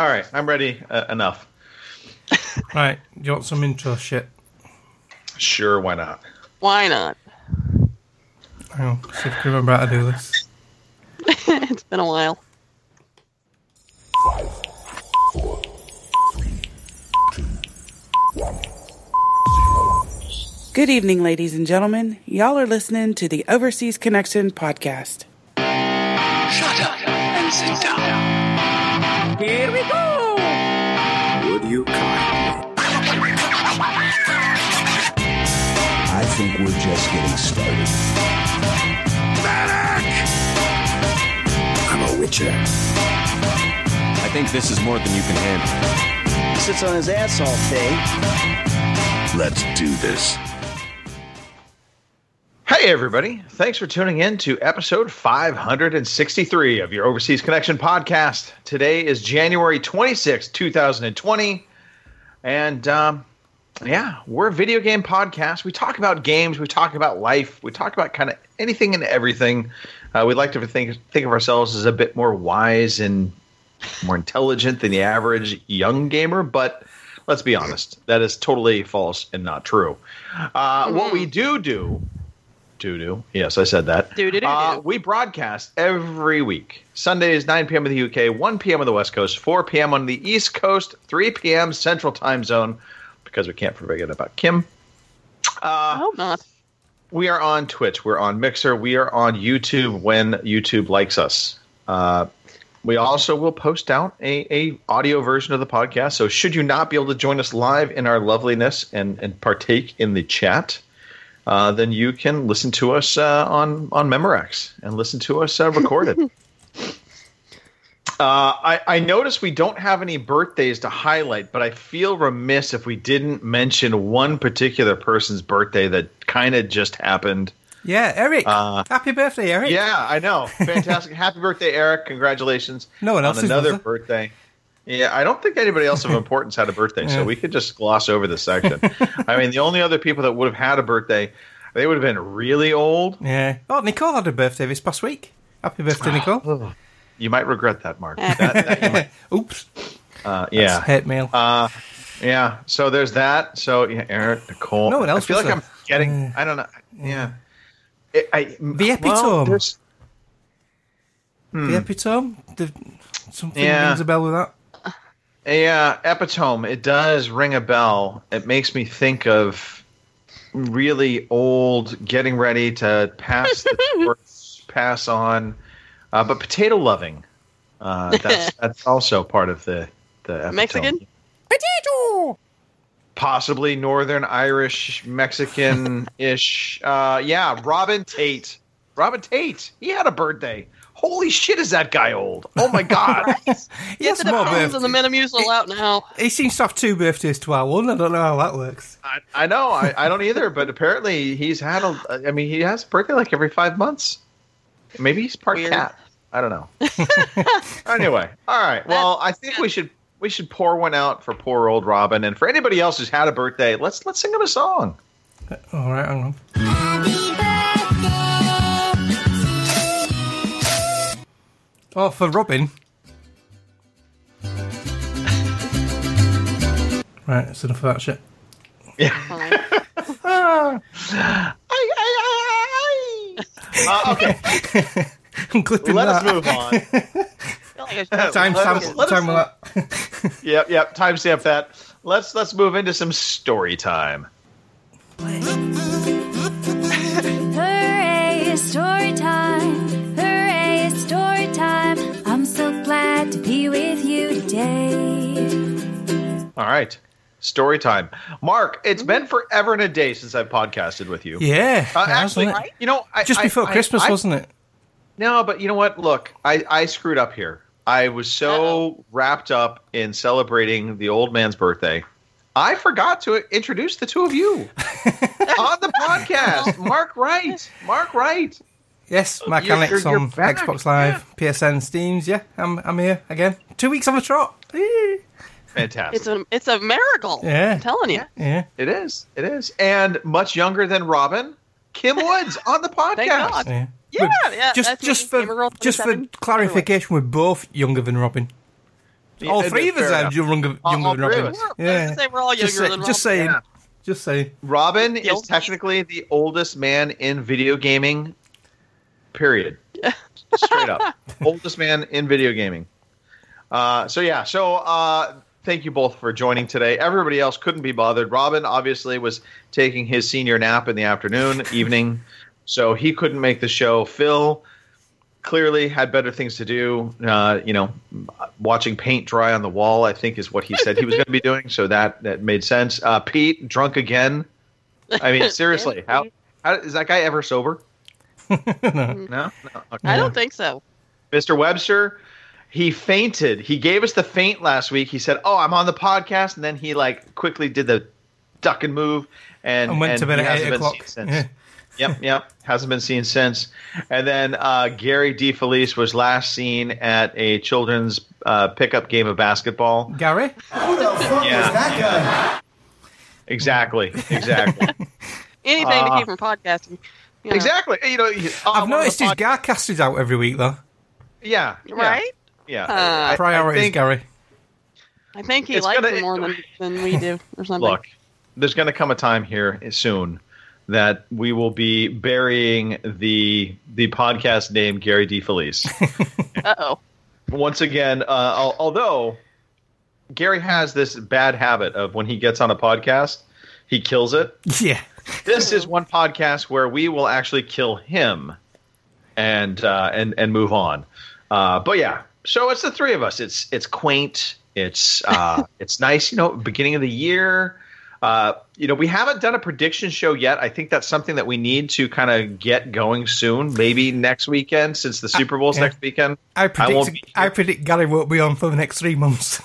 All right, I'm ready. Enough. Right, do you want some intro shit? Sure, why not? Why not? Hang on, see if I can remember how to do this. It's been a while. 5, 4, 3, 2, 1. Good evening, ladies and gentlemen. Y'all are listening to the Overseas Connection podcast. Shut up and sit down. Here we go! Would you kindly? I think we're just getting started. Medic! I'm a witcher. I think this is more than you can handle. He sits on his ass all day. Let's do this. Hey, everybody. Thanks for tuning in to episode 563 of your Overseas Connection podcast. Today is January 26, 2020. And, we're a video game podcast. We talk about games. We talk about life. We talk about kind of anything and everything. We'd like to think of ourselves as a bit more wise and more intelligent than the average young gamer. But let's be honest. That is totally false and not true. What we do. Yes, I said that. We broadcast every week. Sundays, 9 p.m. in the UK, 1 p.m. on the West Coast, 4 p.m. on the East Coast, 3 p.m. Central Time Zone, because we can't forget about Kim. I hope not. We are on Twitch. We're on Mixer. We are on YouTube when YouTube likes us. We also will post out a audio version of the podcast. So should you not be able to join us live in our loveliness and partake in the chat, then you can listen to us on Memorex and listen to us recorded. I noticed we don't have any birthdays to highlight, but I feel remiss if we didn't mention one particular person's birthday that kind of just happened. Yeah, Eric. Happy birthday, Eric. Yeah, I know. Fantastic. Happy birthday, Eric. Congratulations. No one else on another birthday. Yeah, I don't think anybody else of importance had a birthday, so we could just gloss over this section. I mean, the only other people that would have had a birthday, they would have been really old. Yeah. Oh, Nicole had a birthday this past week. Happy birthday, Nicole. You might regret that, Mark. Oops. Yeah. That's hate mail. Yeah, so there's that. So, yeah, Eric, Nicole. No one else I feel like I'm getting, I don't know. Yeah. The Epitome. The Epitome? Something rings a bell with that. Yeah, Epitome. It does ring a bell. It makes me think of really old, getting ready to pass the torch, pass on. But potato loving. That's also part of the Epitome. Mexican? Potato! Possibly Northern Irish, Mexican-ish. Yeah, Robin Tate. Robin Tate. He had a birthday. Holy shit, is that guy old? Oh, my God. He has more birthdays. And the Metamucil out now. He seems to have 2 birthdays to our one. I don't know how that works. I know. I don't either. But apparently he's had he has a birthday like every 5 months. Maybe he's part cat. I don't know. Anyway. All right. Well, I think we should pour one out for poor old Robin. And for anybody else who's had a birthday, let's sing him a song. All right. Hang on. Oh, for Robin. Right, that's enough of that shit. Yeah. Okay. I'm clipping Let that. us move on. Time with that. Yep. Timestamp that. Let's move into some story time. Hooray, story time. Hooray, story time. I'm so glad to be with you today. All right. Story time. Mark, it's been forever and a day since I've podcasted with you. Yeah. Actually, just before Christmas, wasn't it? No, but you know what? Look, I screwed up here. I was so wrapped up in celebrating the old man's birthday. I forgot to introduce the two of you on the podcast. Mark Wright. Yes, Mechanics on Xbox Live, PSN, Steams. Yeah, I'm here again. 2 weeks on the trot. Fantastic. It's a miracle. Yeah. I'm telling you. Yeah. It is. And much younger than Robin, Kim Woods on the podcast. Thank God. Yeah. Yeah. Just for clarification, we're both younger than Robin. All three of us are younger than Robin. Yeah. We're all younger than Robin. Just saying. Yeah. Just saying. Robin is technically the oldest man in video gaming, period. Straight up. Oldest man in video gaming. So thank you both for joining today. Everybody else couldn't be bothered. Robin obviously was taking his senior nap in the evening, so he couldn't make the show. Phil clearly had better things to do. Watching paint dry on the wall, I think, is what he said he was going to be doing. So that made sense. Pete, drunk again. I mean, seriously, how is that guy ever sober? No? Okay. I don't think so. Mr. Webster, he fainted. He gave us the faint last week. He said, "Oh, I'm on the podcast," and then he quickly did the duck and move and went to bed at 8 o'clock. Yep. Hasn't been seen since. And then Gary DeFelice was last seen at a children's pickup game of basketball. Gary? Who the fuck was that guy? Exactly. Anything to keep from podcasting. Exactly. I've noticed his Garcast is out every week, though. Yeah. Right? Yeah. Priorities, Gary. I think he likes it more than we do or something. Look, there's going to come a time here soon that we will be burying the podcast name Gary DeFelice. Uh-oh. Once again, although Gary has this bad habit of when he gets on a podcast, he kills it. Yeah. This is one podcast where we will actually kill him and move on. But yeah, so it's the three of us. It's quaint. It's nice. Beginning of the year. We haven't done a prediction show yet. I think that's something that we need to kind of get going soon. Maybe next weekend, since the Super Bowl's next weekend. I predict Gary won't be on for the next 3 months.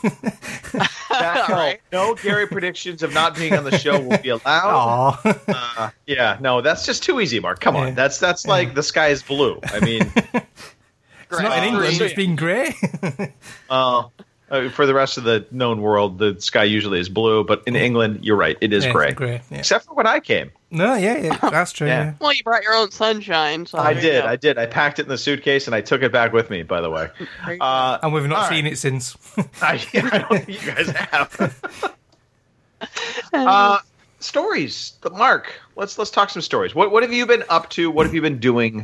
No Gary predictions of not being on the show will be allowed. That's just too easy, Mark. Come on, that's like the sky is blue. I mean, it's not in England. It's been grey. For the rest of the known world, the sky usually is blue, but in England, you're right, it is gray. Except for when I came. No, that's true. Yeah. Well, you brought your own sunshine. So I did. I packed it in the suitcase, and I took it back with me, by the way. And we've not seen it since. I don't think you guys have. Stories. Mark, let's talk some stories. What have you been up to? What have you been doing?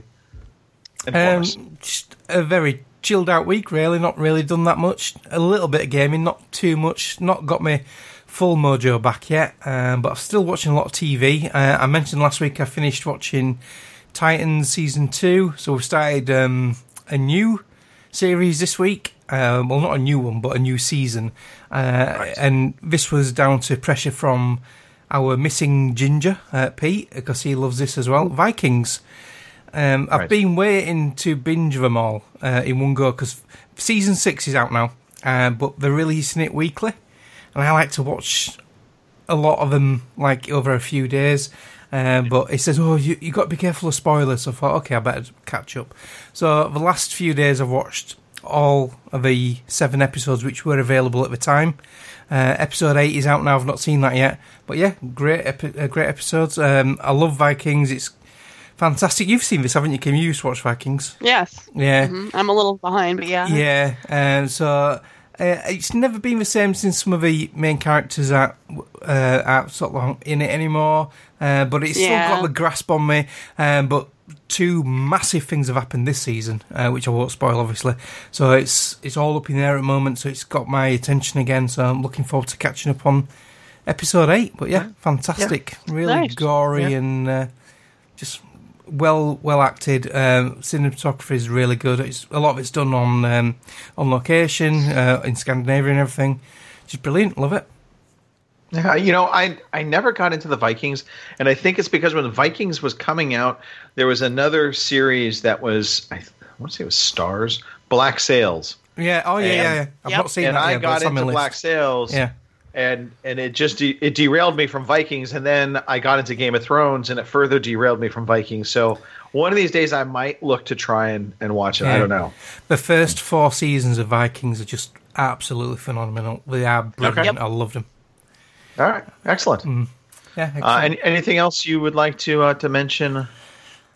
Just a very chilled out week, really. Not really done that much. A little bit of gaming, not too much. Not got my full mojo back yet, but I'm still watching a lot of TV. I mentioned last week I finished watching Titans Season 2, so we've started a new series this week. Well, not a new one, but a new season. And this was down to pressure from our missing Ginger, Pete, because he loves this as well. Vikings. I've been waiting to binge them all in one go because season 6 is out now, but they're releasing it weekly, and I like to watch a lot of them over a few days. But it says, you got to be careful of spoilers. So I thought, okay, I better catch up. So the last few days I've watched all of the 7 episodes which were available at the time. Episode 8 is out now. I've not seen that yet, but yeah, great episodes. I love Vikings. It's fantastic. You've seen this, haven't you, Kim? You used to watch Vikings. Yes. Yeah. Mm-hmm. I'm a little behind, but yeah. Yeah. So it's never been the same since some of the main characters aren't sort of in it anymore. But it's still got the grasp on me. But 2 massive things have happened this season, which I won't spoil, obviously. So it's all up in the air at the moment. So it's got my attention again. So I'm looking forward to catching up on episode 8. But yeah, fantastic. Yeah. Really nice. Gory and just well acted. Cinematography is really good. A lot of it's done on location in Scandinavia and everything. Just brilliant. Love it. Yeah, I never got into the Vikings, and I think it's because when the Vikings was coming out, there was another series that was, I want to say it was Stars, Black Sails. Yeah. Oh yeah. I've not seen that yet. And I got into Black Sails. Yeah. And it just it derailed me from Vikings, and then I got into Game of Thrones, and it further derailed me from Vikings. So one of these days I might look to try and watch it. Yeah. I don't know. The first 4 seasons of Vikings are just absolutely phenomenal. They are brilliant. Okay. I loved them. All right, excellent. Yeah. Excellent. Anything else you would like to mention?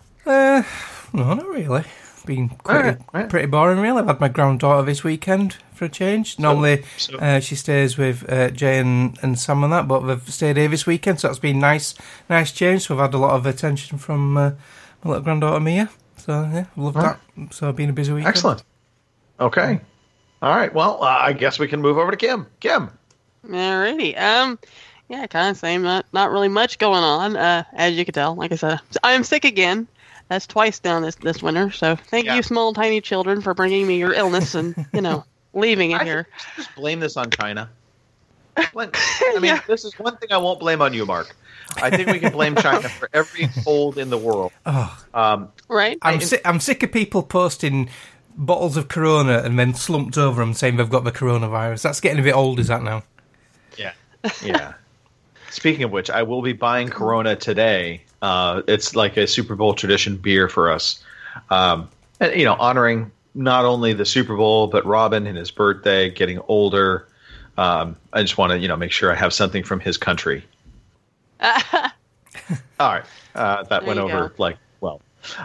No, not really. Been pretty boring, really. I've had my granddaughter this weekend for a change. Normally, she stays with Jay and Sam and that, but they've stayed here this weekend, so it's been nice change. So we've had a lot of attention from my little granddaughter Mia. So yeah, love that. So been a busy weekend. Excellent. Okay. All right. Well, I guess we can move over to Kim. Kim. Alrighty. Yeah, kind of same. Not really much going on. As you can tell, like I said, I'm sick again. That's twice now this winter. So thank you, small tiny children, for bringing me your illness and leaving it here. Just blame this on China. This is one thing I won't blame on you, Mark. I think we can blame China for every cold in the world. Right. I'm sick of people posting bottles of Corona and then slumped over them saying they've got the coronavirus. That's getting a bit old, is that now? Yeah. Speaking of which, I will be buying Corona today. It's like a Super Bowl tradition beer for us. And, honoring not only the Super Bowl, but Robin and his birthday, getting older. I just want to, make sure I have something from his country. All right. That went over well.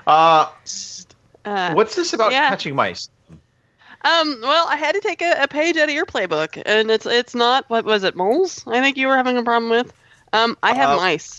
What's this about catching mice? Well, I had to take a page out of your playbook, and it's not, what was it, moles? I think you were having a problem with. I have mice.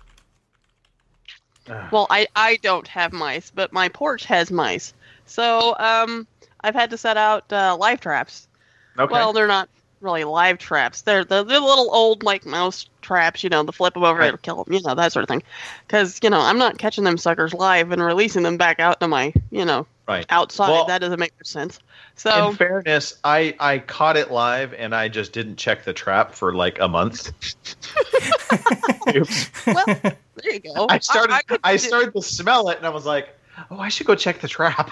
Well, I don't have mice, but my porch has mice. So, I've had to set out live traps. Okay. Well, they're not really live traps. They're the little old, mouse traps, the flip them over and kill them, that sort of thing. Because, I'm not catching them suckers live and releasing them back out to my, outside. Well, that doesn't make much sense. So, in fairness, I caught it live and I just didn't check the trap for a month. Well, there you go. I started to smell it and I was like, oh, I should go check the trap.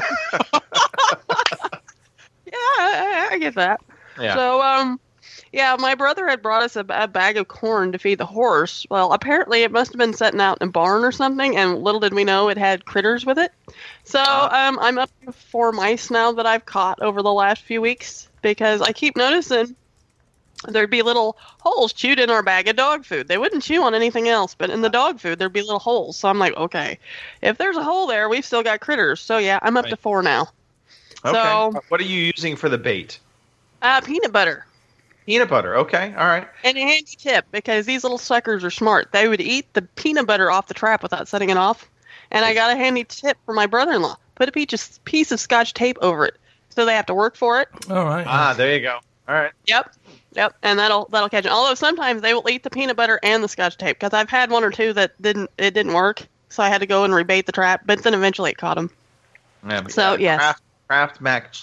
I get that. Yeah. So, my brother had brought us a bag of corn to feed the horse. Well, apparently it must have been setting out in a barn or something, and little did we know it had critters with it. So, I'm up to 4 mice now that I've caught over the last few weeks, because I keep noticing there'd be little holes chewed in our bag of dog food. They wouldn't chew on anything else, but in the dog food, there'd be little holes. So I'm like, okay, if there's a hole there, we've still got critters. So, yeah, I'm up to 4 now. Okay. So, what are you using for the bait? Peanut butter. Peanut butter. Okay. All right. And a handy tip, because these little suckers are smart. They would eat the peanut butter off the trap without setting it off. And I got a handy tip for my brother-in-law. Put a piece of Scotch tape over it, so they have to work for it. All right. There you go. All right. Yep. And that'll catch it. Although sometimes they will eat the peanut butter and the Scotch tape, because I've had 1 or 2 that didn't work. So I had to go and rebait the trap, but then eventually it caught them. Yeah, so yes. Kraft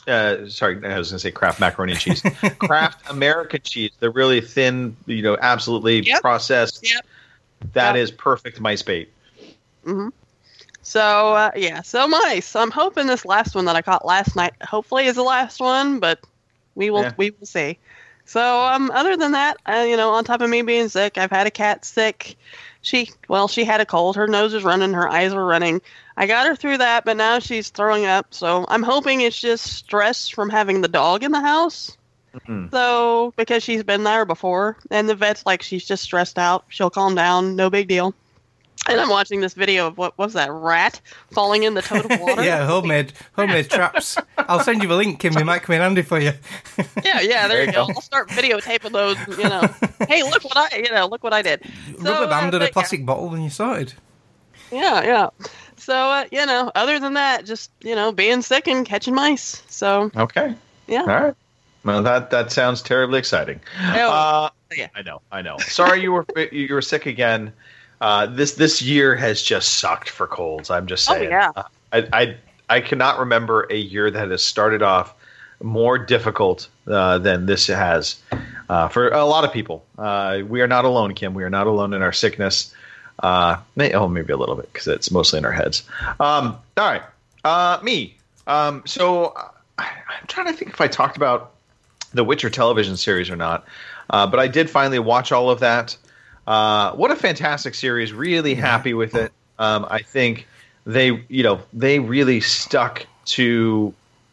macaroni and cheese. Kraft American cheese. They're really thin, absolutely processed. Yep. That is perfect mice bait. Mm-hmm. So, so mice. I'm hoping this last one that I caught last night hopefully is the last one, but we will see. So, other than that, on top of me being sick, I've had a cat sick. She had a cold. Her nose was running. Her eyes were running. I got her through that, but now she's throwing up. So I'm hoping it's just stress from having the dog in the house. Mm-hmm. So, because she's been there before, and the vet's like, she's just stressed out. She'll calm down. No big deal. And I'm watching this video of what was that, rat falling in the toad of water? Yeah, homemade traps. I'll send you the link, Kim. It might come in handy for you. Yeah, there you go. I'll start videotaping those. Hey, look what I did. Rubber banded a plastic bottle when you started. Yeah. So other than that, just being sick and catching mice. So okay. Yeah. All right. Well, that sounds terribly exciting. Yeah. I know. Sorry you were sick again. This year has just sucked for colds. I'm just saying. Oh, yeah. I cannot remember a year that has started off more difficult than this has for a lot of people. We are not alone, Kim. We are not alone in our sickness. Maybe a little bit because it's mostly in our heads. All right. Me. So I'm trying to think if I talked about the Witcher television series or not. But I did finally watch all of that. What a fantastic series. Really happy with it. I think they really stuck to,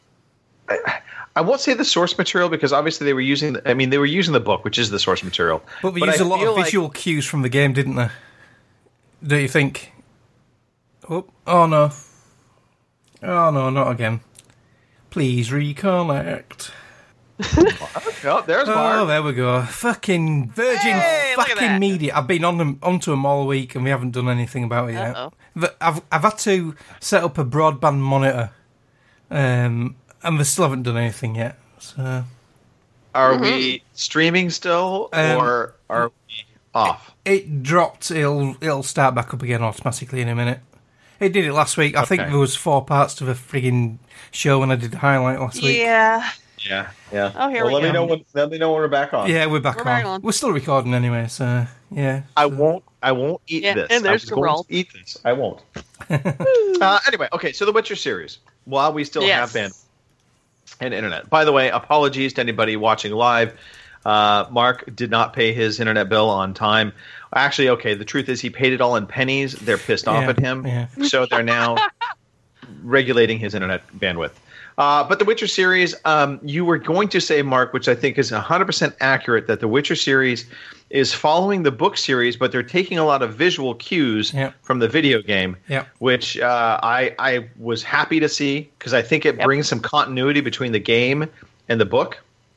I won't say the source material because obviously they were using the book, which is the source material. But they used a lot of visual cues from the game, didn't they? Do you think? Oh no, not again. Please reconnect. Oh, there's Mark. Oh, there we go. Fucking Virgin fucking media. I've been onto them all week and we haven't done anything about it yet. But I've had to set up a broadband monitor, and they still haven't done anything yet. So, are we streaming still, or are we off? It dropped. It'll start back up again automatically in a minute. It did it last week. I think there was 4 parts to the friggin' show when I did the highlight last week. Yeah. Oh, here we go. Let me know when we're back on. Yeah, we're back on. We're still recording anyway, so yeah. I won't eat this. And there's the roll. Eat this. I won't. Anyway, okay. So the Witcher series. While we still have bandwidth and internet. By the way, apologies to anybody watching live. Mark did not pay his internet bill on time. Actually, okay, the truth is he paid it all in pennies. They're pissed off at him. Yeah. So they're now regulating his internet bandwidth. But the Witcher series, you were going to say, Mark, which I think is 100% accurate, that the Witcher series is following the book series, but they're taking a lot of visual cues from the video game, which I was happy to see because I think it brings some continuity between the game and the book.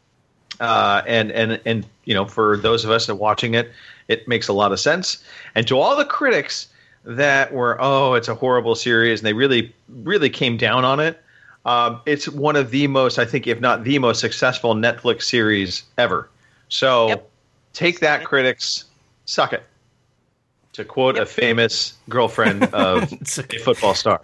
And you know, for those of us that are watching it, it makes a lot of sense. And to all the critics that were, it's a horrible series, and they really, really came down on it, it's one of the most, I think, if not the most successful Netflix series ever. So take that, critics. Suck it. To quote a famous girlfriend of a football star.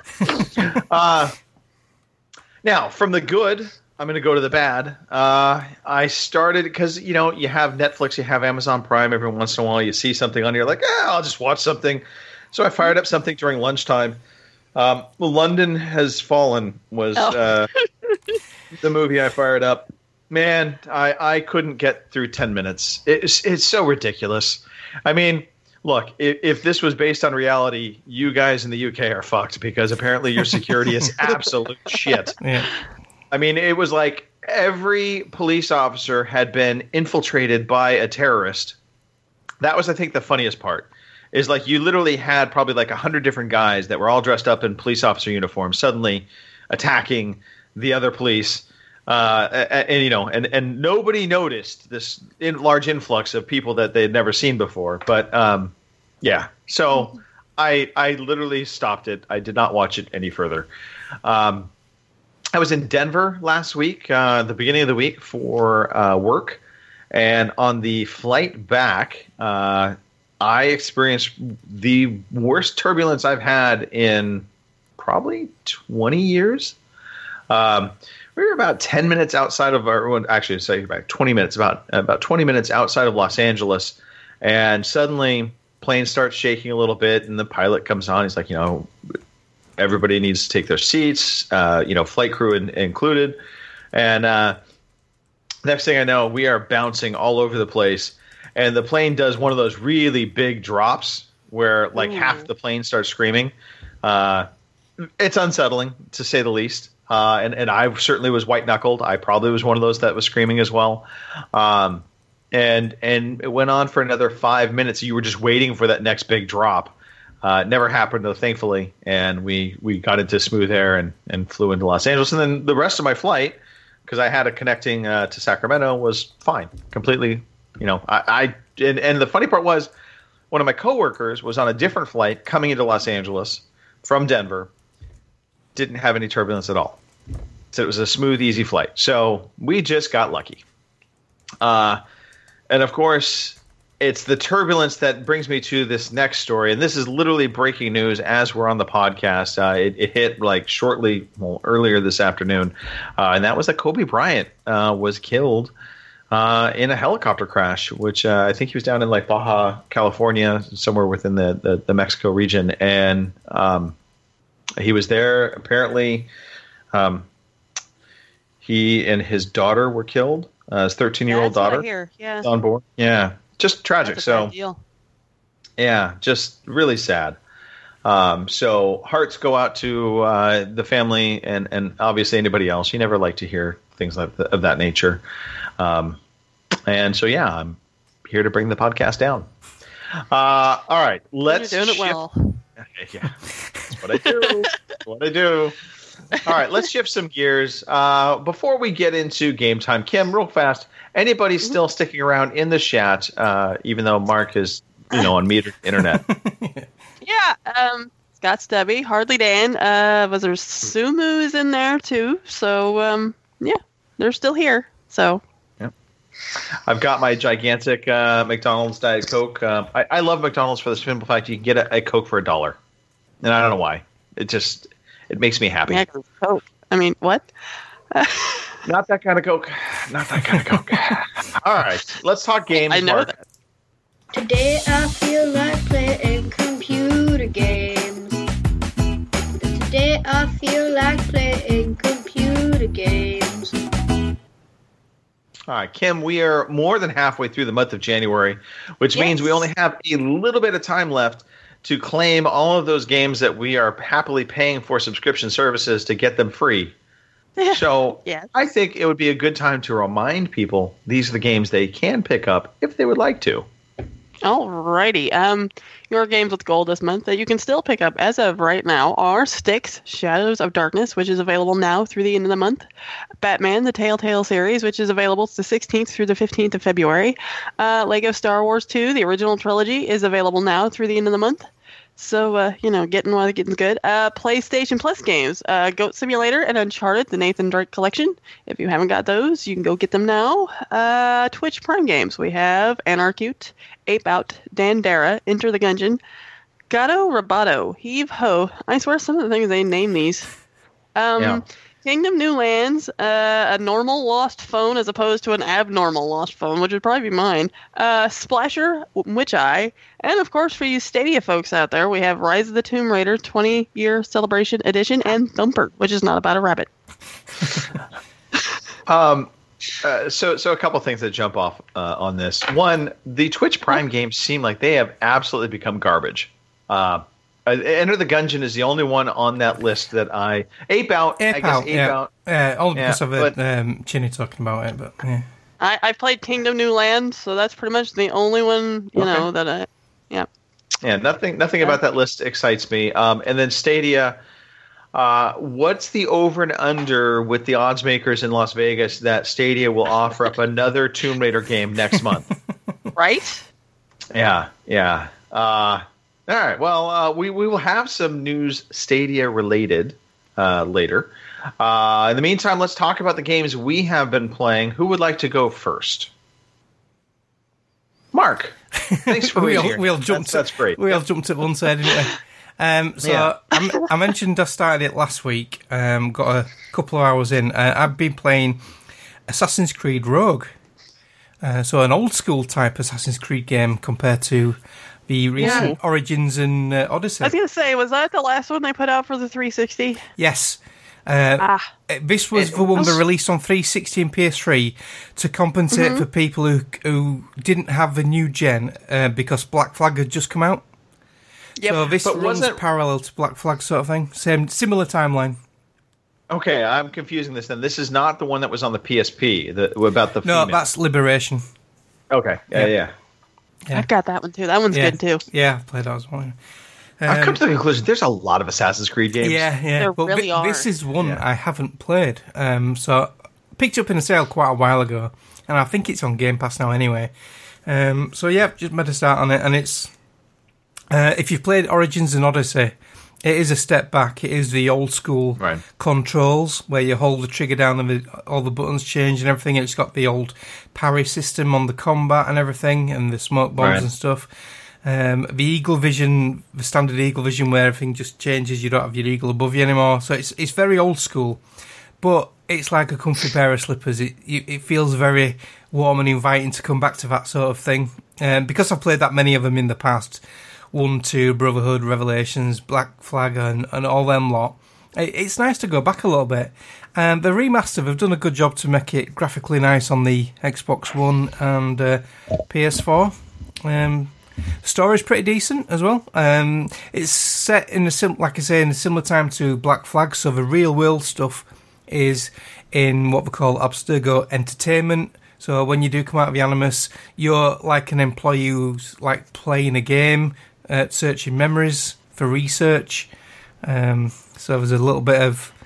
Now, from the good, I'm going to go to the bad. I started because, you know, you have Netflix, you have Amazon Prime. Every once in a while you see something on here like, I'll just watch something. So I fired up something during lunchtime. London Has Fallen was the movie I fired up. Man, I couldn't get through 10 minutes. It's so ridiculous. I mean, look, if this was based on reality, you guys in the UK are fucked because apparently your security is absolute shit. Yeah. I mean, it was like every police officer had been infiltrated by a terrorist. That was, I think, the funniest part. Is like you literally had probably like 100 different guys that were all dressed up in police officer uniforms suddenly attacking the other police. And you know, and nobody noticed this large influx of people that they had never seen before. But yeah, so I literally stopped it. I did not watch it any further. I was in Denver last week, the beginning of the week for work, and on the flight back, I experienced the worst turbulence I've had in probably 20 years. We were about 10 minutes outside of actually, say about 20 minutes, about 20 minutes outside of Los Angeles, and suddenly plane starts shaking a little bit, and the pilot comes on. He's like, you know, everybody needs to take their seats, you know, flight crew included, and next thing I know, we are bouncing all over the place. And the plane does one of those really big drops where like half the plane starts screaming. It's unsettling, to say the least. And I certainly was white-knuckled. I probably was one of those that was screaming as well. And it went on for another 5 minutes. You were just waiting for that next big drop. It never happened, though, thankfully. And we got into smooth air and flew into Los Angeles. And then the rest of my flight, because I had a connecting to Sacramento, was fine. Completely. You know, and the funny part was one of my coworkers was on a different flight coming into Los Angeles from Denver, didn't have any turbulence at all. So it was a smooth, easy flight. So we just got lucky. And of course, it's the turbulence that brings me to this next story. And this is literally breaking news as we're on the podcast. It hit like earlier this afternoon. And that was that Kobe Bryant was killed in a helicopter crash, which I think he was down in like Baja, California, somewhere within the Mexico region. And he was there. Apparently, he and his daughter were killed. His 13-year-old daughter on board. Yeah, just tragic. So, yeah, just really sad. So hearts go out to the family and obviously anybody else. You never like to hear things of that nature. And so, yeah, I'm here to bring the podcast down. All right, let's. You're doing it well. Yeah, that's what I do. That's what I do. All right, let's shift some gears. Before we get into game time, Kim, real fast, anybody still sticking around in the chat, even though Mark is, on metered internet? Yeah, Scott Stubby, Hardly Dan, was there Sumu is in there too, so yeah, they're still here. So I've got my gigantic McDonald's Diet Coke. I love McDonald's for the simple fact you can get a Coke for $1, and I don't know why. It makes me happy. Yeah, Coke. I mean, what? Not that kind of Coke. Not that kind of Coke. All right, let's talk games. I know Mark. that. Today I feel like playing computer games. Today I feel like playing computer games. All right, Kim, we are more than halfway through the month of January, which means we only have a little bit of time left to claim all of those games that we are happily paying for subscription services to get them free. So I think it would be a good time to remind people these are the games they can pick up if they would like to. Alrighty. Your games with gold this month that you can still pick up as of right now are Styx, Shadows of Darkness, which is available now through the end of the month. Batman, the Telltale series, which is available the 16th through the 15th of February. Lego Star Wars 2, the original trilogy, is available now through the end of the month. So, getting while getting good. PlayStation Plus games, Goat Simulator and Uncharted, the Nathan Drake collection. If you haven't got those, you can go get them now. Twitch Prime games, we have Anarchute, Ape Out, Dandara, Enter the Gungeon, Gato Roboto, Heave Ho. I swear some of the things they name these. Kingdom New Lands, a normal lost phone as opposed to an abnormal lost phone, which would probably be mine. Splasher, Witch Eye, and of course for you Stadia folks out there, we have Rise of the Tomb Raider 20-year celebration edition and Thumper, which is not about a rabbit. So a couple things that jump off on this. One, the Twitch Prime games seem like they have absolutely become garbage. Enter the Gungeon is the only one on that list that Ape Out. Ape Out. Only because I've heard Chinny talking about it, but yeah. I've played Kingdom New Land, so that's pretty much the only one that I. Yeah. Yeah, nothing about that list excites me. And then Stadia. What's the over and under with the odds makers in Las Vegas that Stadia will offer up another Tomb Raider game next month? Right? Yeah. All right. Well, we will have some news Stadia related later. In the meantime, let's talk about the games we have been playing. Who would like to go first? Mark. Thanks for That's great. We all jumped at one side, didn't we? I mentioned I started it last week. Got a couple of hours in. I've been playing Assassin's Creed Rogue. So an old school type Assassin's Creed game compared to the recent Origins and Odyssey. I was going to say, was that the last one they put out for the 360? Yes. This was the one that released on 360 and PS3 to compensate for people who didn't have the new gen because Black Flag had just come out. Yep. So this runs parallel to Black Flag sort of thing. Similar timeline. Okay, I'm confusing this then. This is not the one that was on the PSP about the female. No, that's Liberation. Okay, yeah. I've got that one too. That one's good too. Yeah, I played that as well. I've come to the conclusion there's a lot of Assassin's Creed games. Yeah. There but really are. This is one I haven't played. So I picked up in a sale quite a while ago, and I think it's on Game Pass now anyway. Just made a start on it, and it's if you've played Origins and Odyssey, it is a step back. It is the old school controls where you hold the trigger down and all the buttons change and everything. It's got the old parry system on the combat and everything, and the smoke bombs and stuff. The Eagle Vision, the standard Eagle Vision, where everything just changes. You don't have your eagle above you anymore. So it's very old school, but it's like a comfy pair of slippers. It feels very warm and inviting to come back to that sort of thing. Because I've played that many of them in the past. 1, 2, Brotherhood, Revelations, Black Flag, and all them lot. It's nice to go back a little bit. And the remaster, they've done a good job to make it graphically nice on the Xbox One and PS4. The story's pretty decent as well. It's set in a similar time to Black Flag, so the real world stuff is in what we call Abstergo Entertainment. So when you do come out of the Animus, you're like an employee who's like playing a game, searching memories for research. So there's a little bit of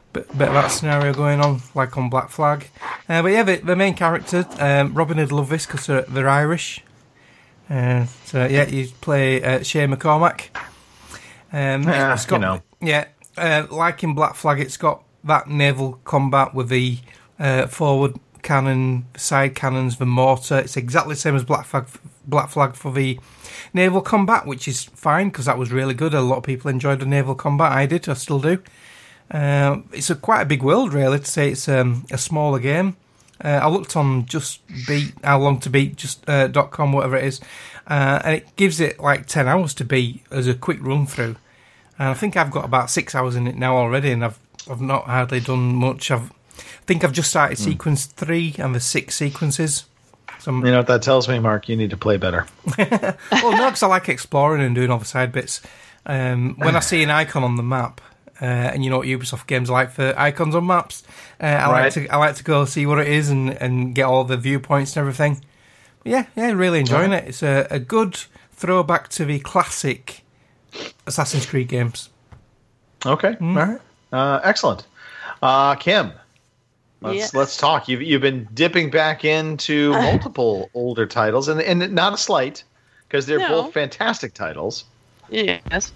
bit of that scenario going on, like on Black Flag. But yeah, the main character, Robin would love this because they're Irish. So yeah, you play Shane McCormack. It's got, like in Black Flag, it's got that naval combat with the forward cannon, side cannons, the mortar. It's exactly the same as Black Flag for the naval combat, which is fine because that was really good. A lot of people enjoyed the naval combat. I did. I still do. It's quite a big world, really, to say it's a smaller game. I looked on howlongtobeat.com, whatever it is, and it gives it like 10 hours to beat as a quick run through. And I think I've got about 6 hours in it now already, and I've not hardly done much. I think I've just started sequence 3 and the 6 sequences. So you know what that tells me, Mark? You need to play better. Well, no, because I like exploring and doing all the side bits. When I see an icon on the map, and you know what Ubisoft games are like for icons on maps, I like to go see what it is and get all the viewpoints and everything. But yeah, really enjoying it. It's a good throwback to the classic Assassin's Creed games. Okay, all right, excellent. Kim, let's talk. You've been dipping back into multiple older titles, and not a slight, because they're both fantastic titles. Yes.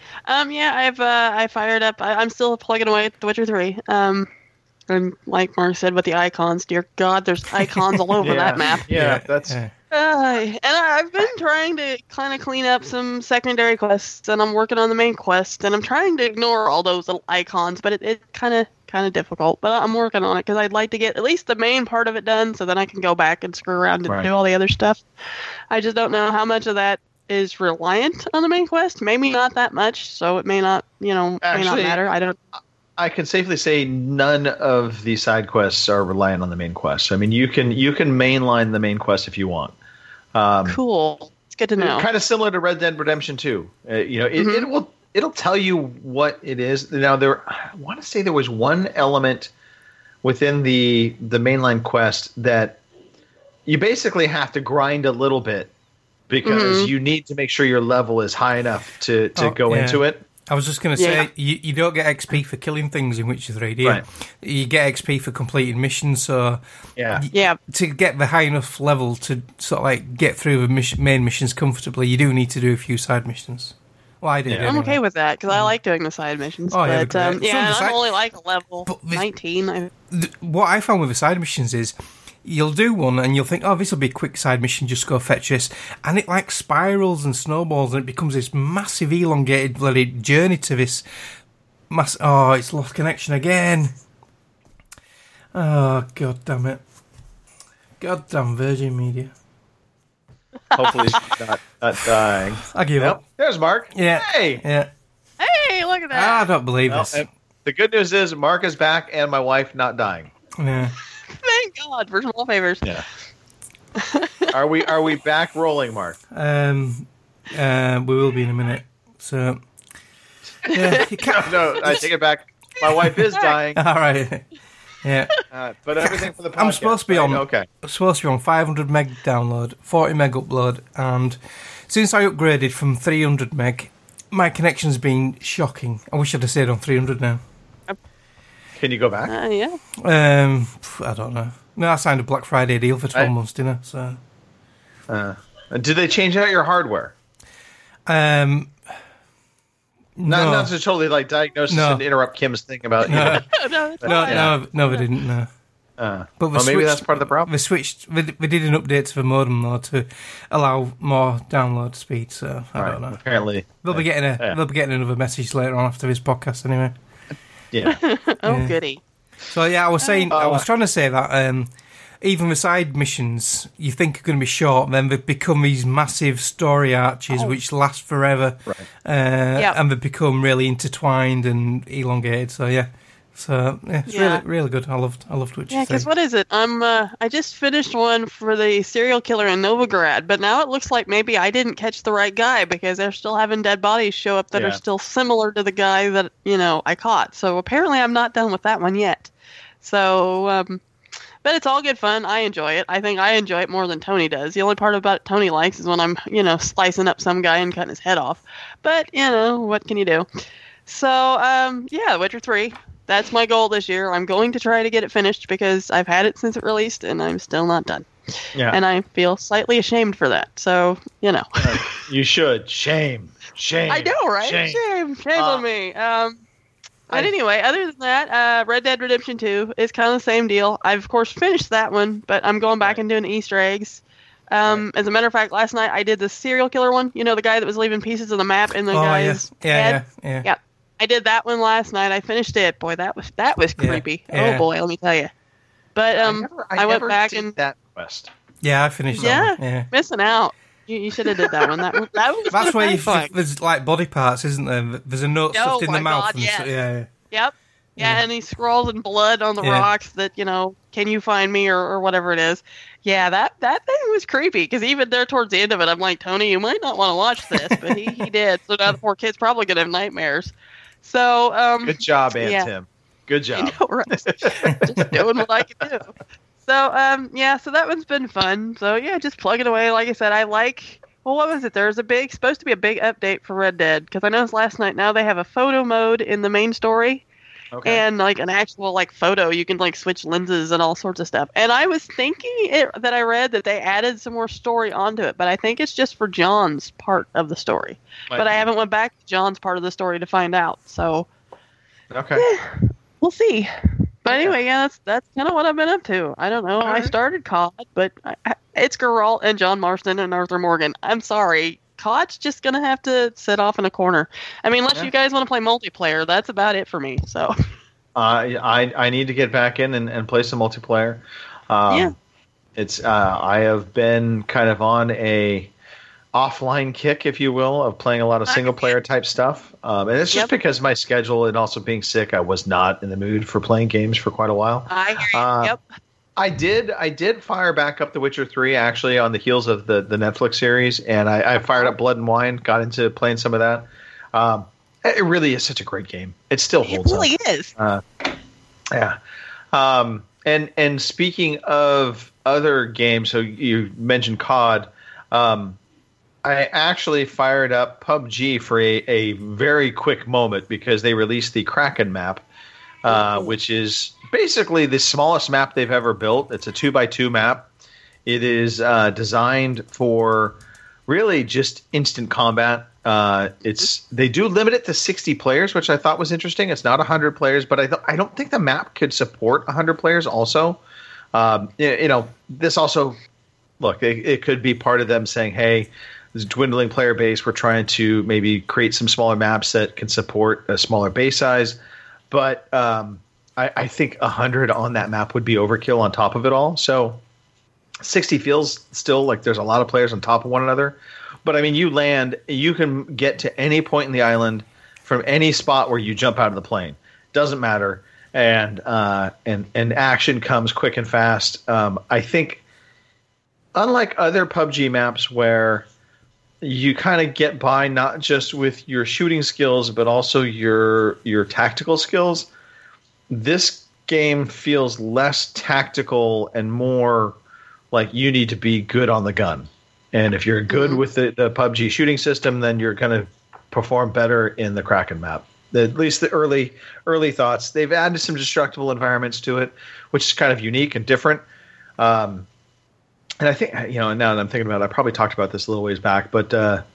I fired up. I'm still plugging away at The Witcher 3. And like Mark said, with the icons, dear God, there's icons all over that map. That's. And I've been trying to kind of clean up some secondary quests, and I'm working on the main quest, and I'm trying to ignore all those little icons, but it's kind of difficult. But I'm working on it because I'd like to get at least the main part of it done, so then I can go back and screw around and do all the other stuff. I just don't know how much of that is reliant on the main quest. Maybe not that much, so it may not, may not matter. I don't. I can safely say none of the side quests are reliant on the main quest. I mean, you can mainline the main quest if you want. Cool. It's good to know. Kind of similar to Red Dead Redemption 2. It'll tell you what it is. Now I want to say there was one element within the mainline quest that you basically have to grind a little bit, because you need to make sure your level is high enough to go into it. I was just going to say, you don't get XP for killing things in Witcher 3, do you? Right. You get XP for completing missions, so to get the high enough level to sort of like get through the main missions comfortably, you do need to do a few side missions. Well, I do. I'm okay with that, because I like doing the side missions. I'm only like level 19. What I found with the side missions is, you'll do one and you'll think, oh, this will be a quick side mission, just go fetch this. And it like spirals and snowballs and it becomes this massive elongated bloody journey to this oh, it's lost connection again. Oh, God damn it. God damn Virgin Media. Hopefully she's not dying. I give up. There's Mark. Yeah. Hey. Yeah. Hey, look at that. I don't believe this. The good news is Mark is back and my wife not dying. Yeah. Thank God for small favors. Yeah. Are we back rolling, Mark? We will be in a minute. So yeah, no, I take it back. My wife is dying. All right. Yeah. But everything for the podcast. I'm supposed to be on. Okay. I'm supposed to be on 500 meg download, 40 meg upload, and since I upgraded from 300 meg, my connection's been shocking. I wish I'd have stayed on 300 now. Can you go back? Yeah. I don't know. No, I signed a Black Friday deal for 12 months, didn't I? So. Did they change out your hardware? No. Not to totally like diagnose and interrupt Kim's thing about no, they didn't. No. But maybe that's part of the problem. They switched. They did an update to the modem though to allow more download speed. So I don't know. Apparently, they'll be getting another message later on after this podcast anyway. Yeah. Goody. So yeah, I was trying to say that even the side missions you think are going to be short, then they become these massive story arches which last forever, and they become really intertwined and elongated. So yeah, it's really good. I loved what you said. Because what is it? I just finished one for the serial killer in Novigrad, but now it looks like maybe I didn't catch the right guy because they're still having dead bodies show up that are still similar to the guy that I caught. So apparently I'm not done with that one yet. So, but it's all good fun. I enjoy it. I think I enjoy it more than Tony does. The only part about it Tony likes is when I'm slicing up some guy and cutting his head off. But what can you do? So The Witcher 3. that's my goal this year. I'm going to try to get it finished because I've had it since it released and I'm still not done. Yeah. And I feel slightly ashamed for that. So, you know. You should. Shame. I know, right? Shame on me. But anyway, other than that, Red Dead Redemption 2 is kind of the same deal. I've, of course, finished that one, but I'm going back and doing Easter eggs. As a matter of fact, last night I did the serial killer one. You know, the guy that was leaving pieces of the map in the guy's head? Yeah. I did that one last night. I finished it. Boy, that was creepy. Yeah. Oh, boy, let me tell you. But I went back and... that quest. Yeah, I finished that one. Yeah. Missing out. You should have did that one. That was That's where there's like body parts, isn't there? There's a note stuffed in the mouth. God, yes. Yeah. Yep. Yeah, and he scrawls in blood on the rocks that, you know, can you find me or whatever it is. Yeah, that thing was creepy because even there towards the end of it, I'm like, Tony, you might not want to watch this, but he did. So now the poor kid's probably going to have nightmares. So, good job, Aunt Tim. Good job. I know, right? Just doing what I can do. So, so that one's been fun. So, yeah, just plugging away. Like I said, what was it? There's supposed to be a big update for Red Dead, because I noticed last night now they have a photo mode in the main story. Okay. And, like, an actual, like, photo. You can, like, switch lenses and all sorts of stuff. And I was thinking that I read that they added some more story onto it, but I think it's just for John's part of the story. But I haven't went back to John's part of the story to find out. So, we'll see. But anyway, that's kind of what I've been up to. I don't know. I started COD, but it's Geralt and John Marston and Arthur Morgan. I'm sorry. COD's just going to have to sit off in a corner. I mean, unless you guys want to play multiplayer, that's about it for me. So I need to get back in and play some multiplayer. It's I have been kind of on a offline kick, if you will, of playing a lot of single player type stuff. And it's just because my schedule and also being sick, I was not in the mood for playing games for quite a while. I hear you. Yep. I did fire back up The Witcher 3 actually on the heels of the Netflix series, and I fired up Blood and Wine, got into playing some of that. It really is such a great game. It still holds up. It really is. And speaking of other games, so you mentioned COD. I actually fired up PUBG for a very quick moment because they released the Kraken map, which is basically the smallest map they've ever built. It's a 2x2 map. It is designed for really just instant combat. They do limit it to 60 players, which I thought was interesting. It's not 100 players, but I don't think the map could support 100 players also. This also, look, it could be part of them saying, hey, this dwindling player base, we're trying to maybe create some smaller maps that can support a smaller base size. But I think 100 on that map would be overkill on top of it all. So 60 feels still like there's a lot of players on top of one another. But, I mean, you can get to any point in the island from any spot where you jump out of the plane. Doesn't matter. And action comes quick and fast. I think, unlike other PUBG maps where you kind of get by not just with your shooting skills, but also your tactical skills, this game feels less tactical and more like you need to be good on the gun. And if you're good with the PUBG shooting system, then you're going to perform better in the Kraken map. At least the early thoughts. They've added some destructible environments to it, which is kind of unique and different. And I think, now that I'm thinking about it, I probably talked about this a little ways back, but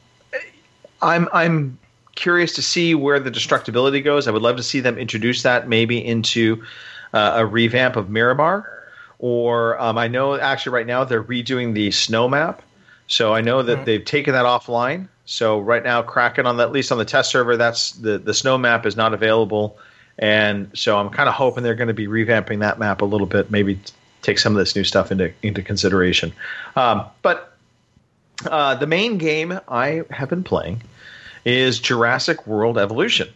I'm curious to see where the destructibility goes. I would love to see them introduce that maybe into a revamp of Miramar. Or I know actually right now they're redoing the snow map. So I know that they've taken that offline. So right now, Kraken, at least on the test server, that's the snow map is not available. And so I'm kind of hoping they're going to be revamping that map a little bit, maybe take some of this new stuff into consideration. But the main game I have been playing is Jurassic World Evolution.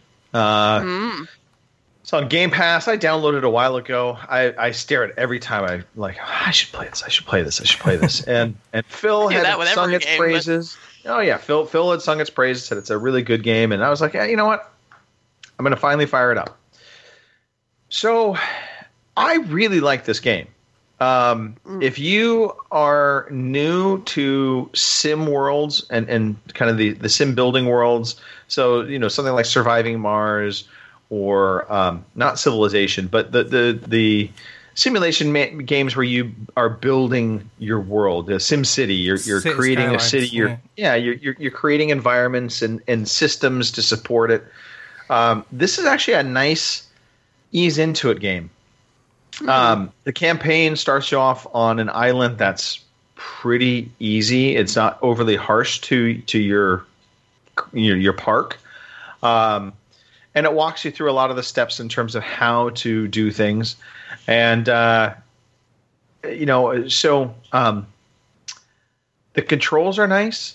It's on Game Pass. I downloaded it a while ago. I stare at it every time I should play this. I should play this. I should play this. And Phil had sung its praises. Oh yeah, Phil had sung its praises, said it's a really good game, and I was like, yeah, you know what? I'm going to finally fire it up. So I really like this game. If you are new to sim worlds and kind of the sim building worlds, so something like Surviving Mars or not Civilization, but the simulation games where you are building your world, SimCity. You're creating a city. You're creating environments and systems to support it. This is actually a nice ease into it game. The campaign starts you off on an island that's pretty easy. It's not overly harsh to your park, and it walks you through a lot of the steps in terms of how to do things. And, the controls are nice.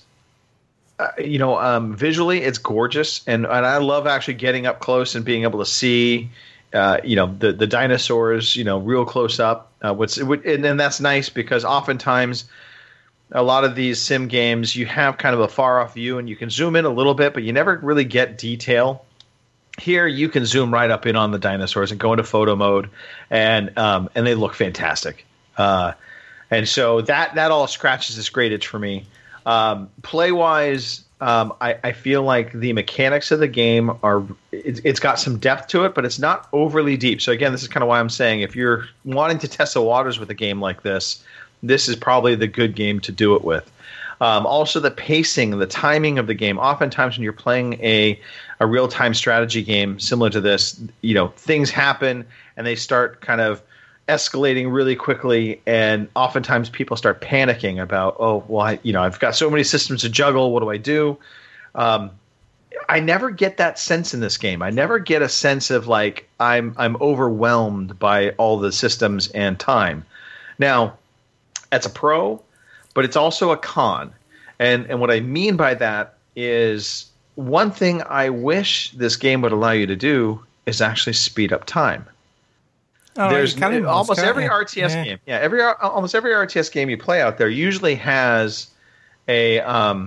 Visually, it's gorgeous. And I love actually getting up close and being able to see, the dinosaurs, real close up. And that's nice because oftentimes a lot of these sim games, you have kind of a far off view and you can zoom in a little bit, but you never really get detail. Here, you can zoom right up in on the dinosaurs and go into photo mode, and they look fantastic. And so that all scratches this great itch for me. Play wise, I feel like the mechanics of the game it's got some depth to it, but it's not overly deep. So again, this is kind of why I'm saying if you're wanting to test the waters with a game like this is probably the good game to do it with. Also, the pacing, the timing of the game. Oftentimes, when you're playing a real-time strategy game similar to this, things happen and they start kind of escalating really quickly, and oftentimes people start panicking about, I've got so many systems to juggle. What do I do? I never get that sense in this game. I never get a sense of like I'm overwhelmed by all the systems and time. Now, that's a pro, but it's also a con. And what I mean by that is one thing I wish this game would allow you to do is actually speed up time. There's almost every RTS game. Yeah, almost every RTS game you play out there usually has a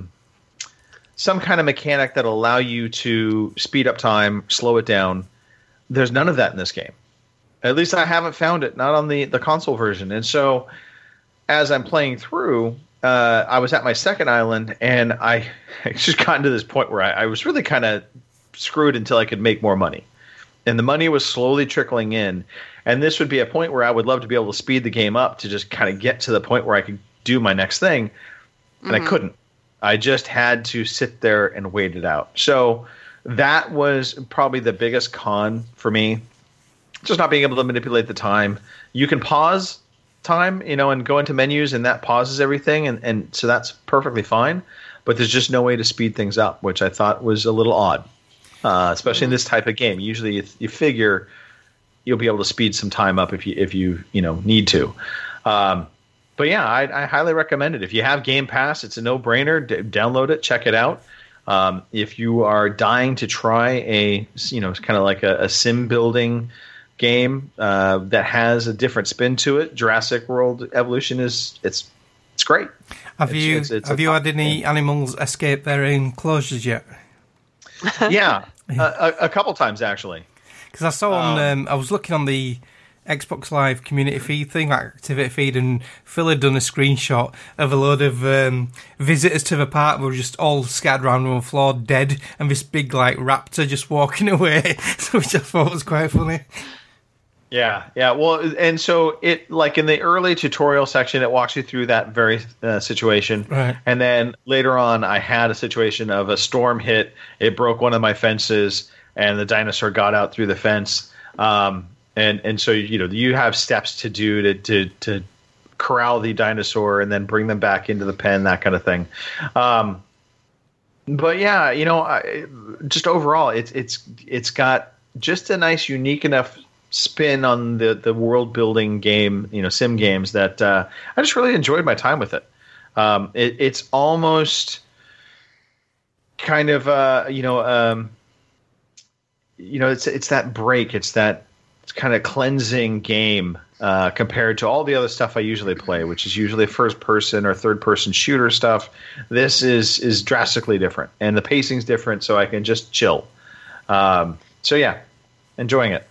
some kind of mechanic that'll allow you to speed up time, slow it down. There's none of that in this game. At least I haven't found it, not on the console version. And so as I'm playing through, I was at my second island, and I just gotten to this point where I was really kind of screwed until I could make more money. And the money was slowly trickling in. And this would be a point where I would love to be able to speed the game up to just kind of get to the point where I could do my next thing. And I couldn't. I just had to sit there and wait it out. So that was probably the biggest con for me. Just not being able to manipulate the time. You can pause time, and go into menus, and that pauses everything, and so that's perfectly fine. But there's just no way to speed things up, which I thought was a little odd, especially in this type of game. Usually, you figure you'll be able to speed some time up if you need to. But yeah, I highly recommend it. If you have Game Pass, it's a no-brainer. Download it, check it out. If you are dying to try a kind of like a sim building game that has a different spin to it, Jurassic World Evolution it's great. Have you had any animals escape their enclosures yet? Yeah, a couple times actually. Because I saw I was looking on the Xbox Live community feed thing, like activity feed, and Phil had done a screenshot of a load of visitors to the park who were just all scattered around on the floor, dead, and this big like raptor just walking away, which I thought was quite funny. Yeah. Well, and so it, like in the early tutorial section, it walks you through that very situation. Right. And then later on, I had a situation of a storm hit. It broke one of my fences, and the dinosaur got out through the fence. And so you have steps to do to corral the dinosaur and then bring them back into the pen, that kind of thing. But yeah, just overall, it's got just a nice, unique enough spin on the world building game, sim games that I just really enjoyed my time with it. It's almost kind of it's that break, it's that kind of cleansing game compared to all the other stuff I usually play, which is usually first person or third person shooter stuff. This is drastically different, and the pacing's different, so I can just chill. So yeah, enjoying it.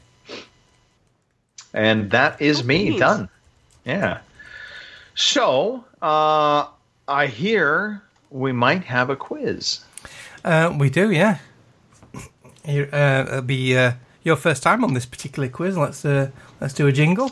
And that is me done. Yeah. So I hear we might have a quiz. We do, yeah. It'll be your first time on this particular quiz. Let's do a jingle.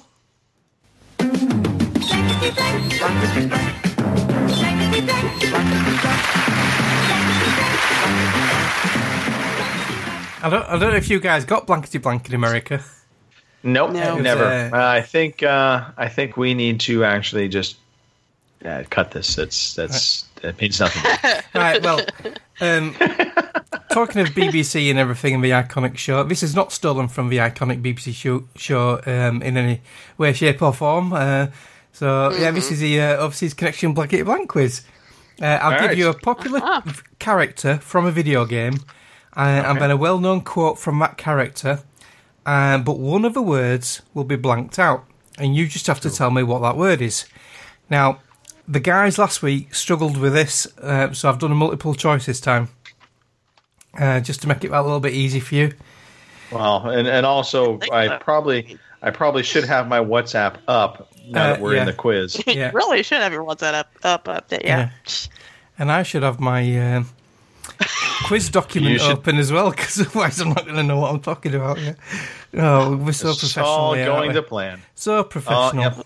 I don't know if you guys got Blankety Blank in America. Nope, never. I think we need to actually just cut this. It means nothing. Right. Well, talking of BBC and everything and the iconic show, this is not stolen from the iconic BBC show in any way, shape, or form. This is the Overseas Connection Blankety Blank quiz. I'll give you a popular character from a video game, and then a well-known quote from that character. But one of the words will be blanked out, and you just have to tell me what that word is. Now, the guys last week struggled with this, so I've done a multiple choice this time, just to make it a little bit easy for you. Well, and also I probably should have my WhatsApp up now that we're in the quiz. You really should have your WhatsApp up. Yeah. And I should have my quiz document open as well, because otherwise I'm not going to know what I'm talking about. Yeah. Oh, we're so professional. All going to plan. So professional.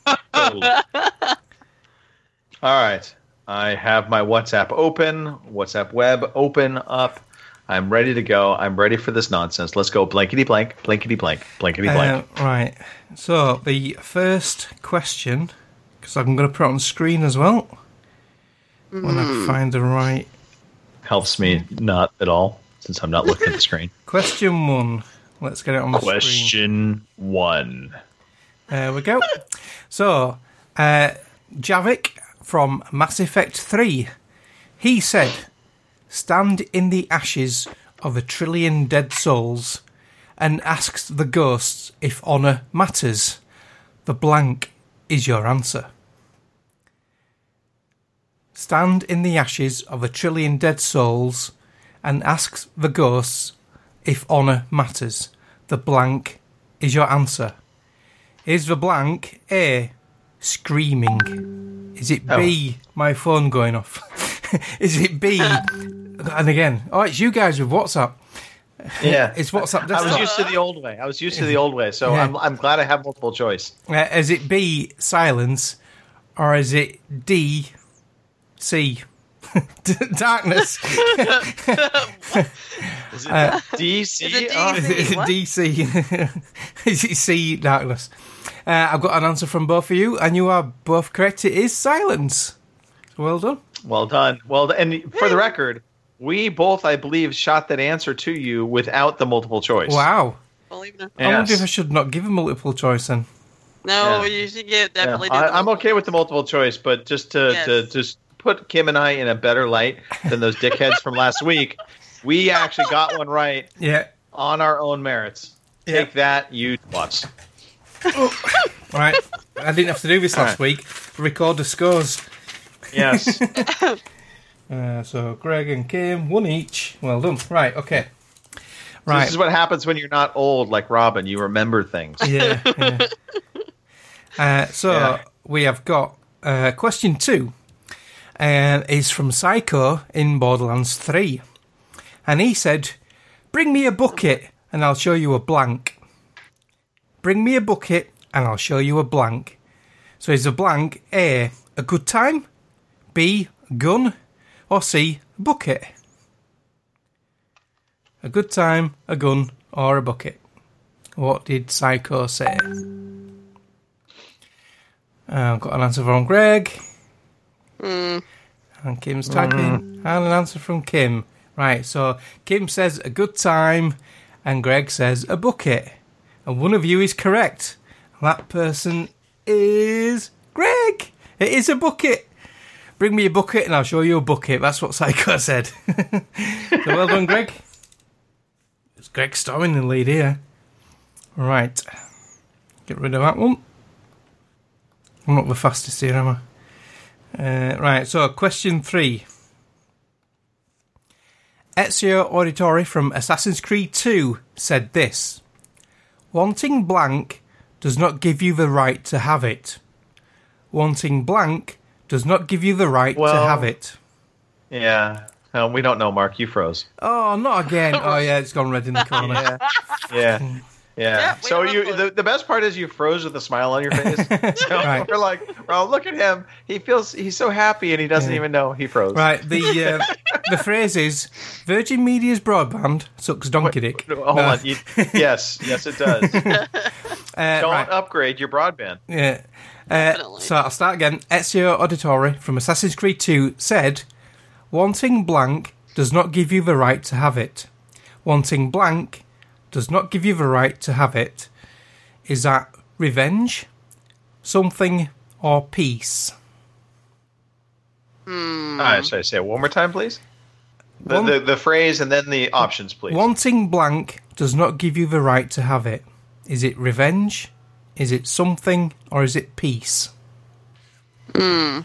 All right. I have my WhatsApp open, WhatsApp web open up. I'm ready to go. I'm ready for this nonsense. Let's go blankety blank, blankety blank, blankety blank. Right. So the first question, because I'm going to put it on the screen as well. When I find the right... Helps me not at all, since I'm not looking at the screen. Question 1. Let's get it on the screen. Question 1. There we go. So, Javik from Mass Effect 3, he said, "Stand in the ashes of 1 trillion dead souls and asks the ghosts if honour matters. The blank is your answer." Stand in the ashes of 1 trillion dead souls and asks the ghosts if honour matters. The blank is your answer. Is the blank A, screaming? Is it B, my phone going off? Is it B, and again, it's you guys with WhatsApp. Yeah. It's WhatsApp desktop. I was used to the old way. So yeah. I'm glad I have multiple choice. Is it B, silence, or is it D, C, darkness? Is it DC? Is it DC? Is it C, darkness? I've got an answer from both of you, and you are both correct. It is silence. Well done. Well done. And for the record, we both, I believe, shot that answer to you without the multiple choice. Wow. Believe it. I wonder if I should not give a multiple choice then. No, you should definitely. Yeah. I'm okay with the multiple choice, but just to just put Kim and I in a better light than those dickheads from last week, we actually got one right. Yeah. On our own merits. Take that, you twats. Right. I didn't have to do this last week. Record the scores. Yes. So Greg and Kim, 1 each. Well done. Right, okay. Right. This is what happens when you're not old like Robin. You remember things. Yeah. We have got question 2. Is from Psycho in Borderlands 3. And he said, "Bring me a bucket and I'll show you a blank. Bring me a bucket and I'll show you a blank." So is a blank A, a good time, B, gun, or C, bucket? A good time, a gun, or a bucket. What did Psycho say? I've got an answer from Greg. And Kim's typing. And an answer from Kim. Right, so Kim says a good time, and Greg says a bucket. And one of you is correct. That person is Greg. It is a bucket. Bring me a bucket and I'll show you a bucket. That's what Psycho said. So well done, Greg. It's Greg Storm in the lead here. Right. Get rid of that one. I'm not the fastest here, am I? Right, so question 3. Ezio Auditore from Assassin's Creed 2 said this: "Wanting blank does not give you the right to have it. Wanting blank does not give you the right to have it." Yeah. We don't know, Mark. You froze. Oh, not again. Oh, yeah, it's gone red in the corner. Yeah. So the best part is you froze with a smile on your face. So Right. we're like, well, look at him. He's so happy and he doesn't even know he froze. Right. The phrase is, Virgin Media's broadband sucks donkey dick. Hold on. Yes, it does. Don't upgrade your broadband. Yeah. So I'll start again. Ezio Auditore from Assassin's Creed 2 said, wanting blank does not give you the right to have it. Wanting blank does not give you the right to have it. Is that revenge, something, or peace? All right, so I say it one more time, please? The phrase and then the options, please. Wanting blank does not give you the right to have it. Is it revenge? Is it something? Or is it peace? I've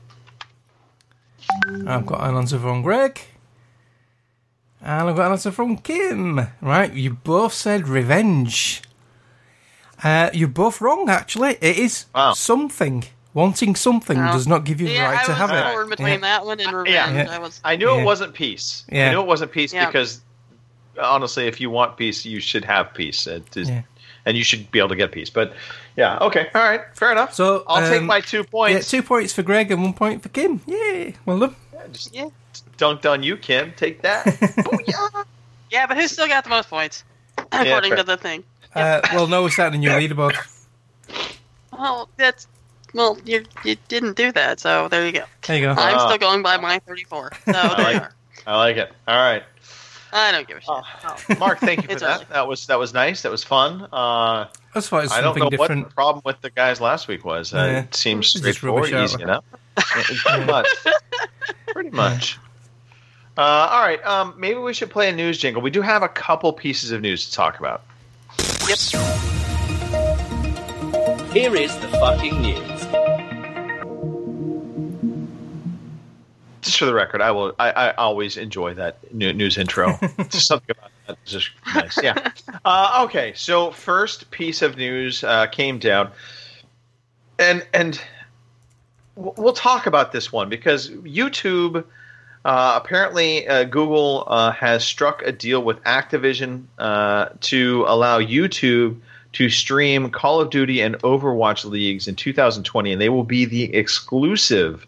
got an answer from Greg. And I've got an answer from Kim. Right, you both said revenge. You're both wrong, actually. It is something. Wanting something does not give you the right to have it. I was torn between that one and revenge. I knew it wasn't peace. I knew it wasn't peace because, honestly, if you want peace, you should have peace. And you should be able to get peace. But, yeah, okay. All right. Fair enough. So I'll take my 2 points. Yeah, 2 points for Greg and 1 point for Kim. Yay. Well done. Just dunked on you, Kim. Take that. Booyah. Yeah, but who still got the most points? According to the thing. Well, no, we're starting a new leaderboard. You didn't do that, so there you go. There you go. I'm still going by my 34. So there you are. I like it. All right. I don't give a shit. Mark, thank you for that. Early. That was nice. That was fun. As far as I don't know different. what the problem with the guys last week was. It seems straightforward, easy enough. Pretty much. All right. Maybe we should play a news jingle. We do have a couple pieces of news to talk about. Yep. Here is the fucking news. Just for the record, I always enjoy that news intro. Just something about that is just nice. Yeah. Okay. So first piece of news came down, and we'll talk about this one because YouTube. Apparently, Google has struck a deal with Activision to allow YouTube to stream Call of Duty and Overwatch leagues in 2020, and they will be the exclusive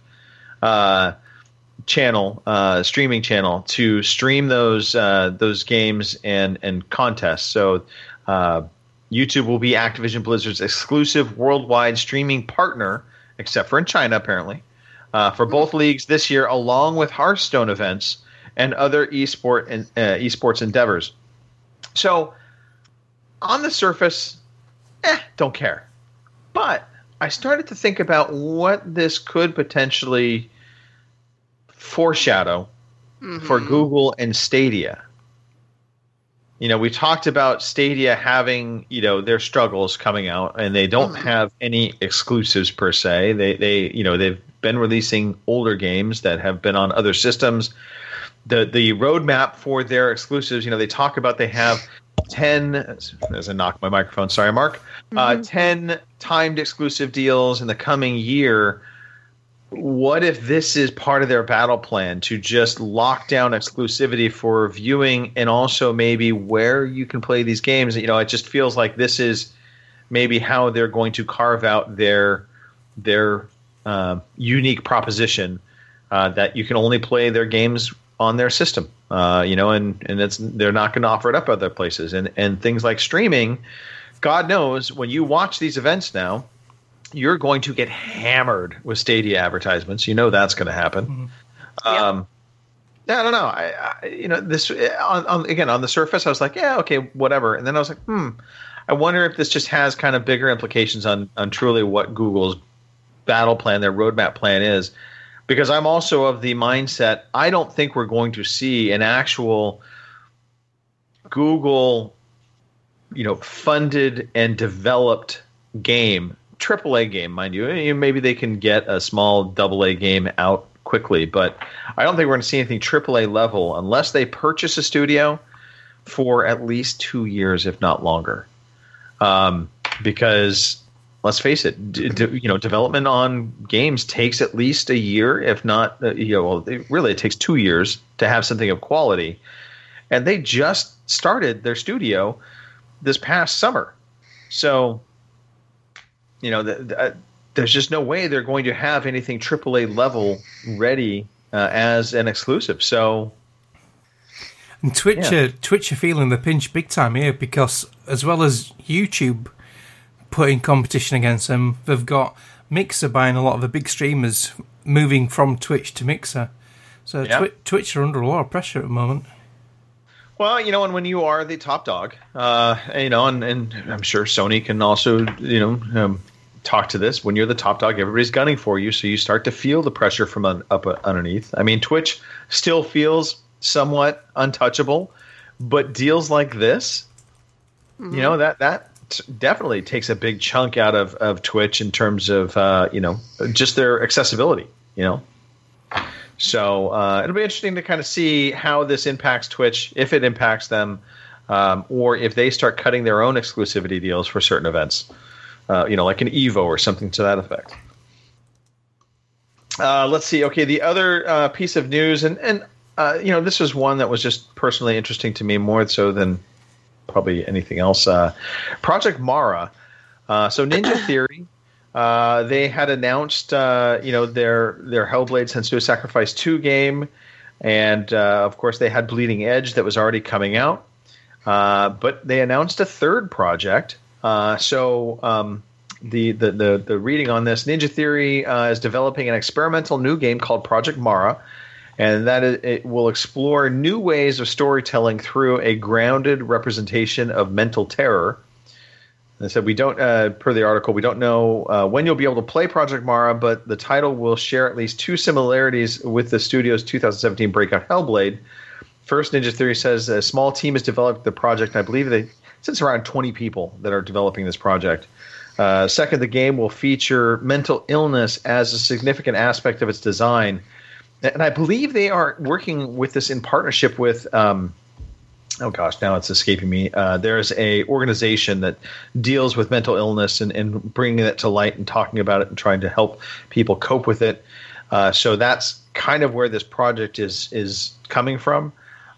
streaming channel to stream those games and contests. So YouTube will be Activision Blizzard's exclusive worldwide streaming partner, except for in China, apparently. For both leagues this year, along with Hearthstone events and other esports endeavors. So, on the surface, don't care. But I started to think about what this could potentially foreshadow for Google and Stadia. You know, we talked about Stadia having, their struggles coming out, and they don't have any exclusives per se. They've been releasing older games that have been on other systems. The roadmap for their exclusives, they talk about they have 10, as I knock my microphone, sorry, Mark, 10 timed exclusive deals in the coming year. What if this is part of their battle plan to just lock down exclusivity for viewing and also maybe where you can play these games? It just feels like this is maybe how they're going to carve out their unique proposition that you can only play their games on their system, and they're not going to offer it up other places. And things like streaming, God knows, when you watch these events now, you're going to get hammered with Stadia advertisements. That's going to happen. I don't know. This on the surface, I was like, yeah, okay, whatever. And then I was like, I wonder if this just has kind of bigger implications on truly what Google's battle plan, their roadmap plan is. Because I'm also of the mindset, I don't think we're going to see an actual Google, funded and developed game, AAA game, mind you. Maybe they can get a small AA game out quickly, but I don't think we're going to see anything AAA level unless they purchase a studio for at least 2 years, if not longer. Because let's face it, development on games takes at least a year, if not, it takes 2 years to have something of quality. And they just started their studio this past summer. So, there's just no way they're going to have anything AAA level ready as an exclusive. So, and Twitch are feeling the pinch big time here, because as well as YouTube putting competition against them, they've got Mixer buying a lot of the big streamers moving from Twitch to Mixer. So Twitch are under a lot of pressure at the moment. Well, and when you are the top dog, and I'm sure Sony can also, talk to this. When you're the top dog, everybody's gunning for you, so you start to feel the pressure from up underneath. I mean, Twitch still feels somewhat untouchable, but deals like this, that definitely takes a big chunk out of Twitch in terms of just their accessibility. So it'll be interesting to kind of see how this impacts Twitch, if it impacts them, or if they start cutting their own exclusivity deals for certain events, like an Evo or something to that effect. Let's see. Okay, the other piece of news, and this was one that was just personally interesting to me more so than probably anything else. Project Mara. So Ninja Theory. They had announced, their Hellblade: Senua's Sacrifice 2 game, and of course they had Bleeding Edge that was already coming out, but they announced a third project. The reading on this: Ninja Theory is developing an experimental new game called Project Mara, and it will explore new ways of storytelling through a grounded representation of mental terror. They said, we don't, per the article, we don't know when you'll be able to play Project Mara, but the title will share at least 2 similarities with the studio's 2017 breakout Hellblade. First, Ninja Theory says a small team has developed the project. I believe it's around 20 people that are developing this project. Second, the game will feature mental illness as a significant aspect of its design. And I believe they are working with this in partnership with oh gosh, now it's escaping me. There's a organization that deals with mental illness and bringing it to light and talking about it and trying to help people cope with it. So that's kind of where this project is coming from.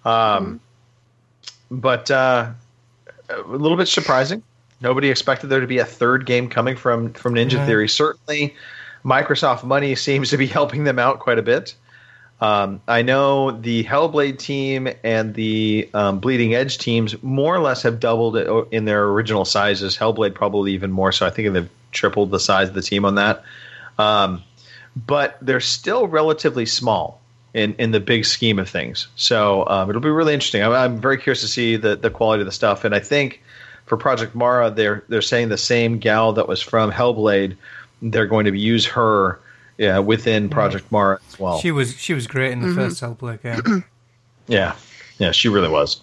But a little bit surprising. Nobody expected there to be a third game coming from Ninja Theory. Certainly, Microsoft money seems to be helping them out quite a bit. I know the Hellblade team and the Bleeding Edge teams more or less have doubled in their original sizes. Hellblade probably even more so. I think they've tripled the size of the team on that. But they're still relatively small in the big scheme of things. So it'll be really interesting. I'm very curious to see the quality of the stuff. And I think for Project Mara, they're saying the same gal that was from Hellblade, they're going to use her within Project Mara as well. She was great in the first Hellblade game. Yeah, she really was.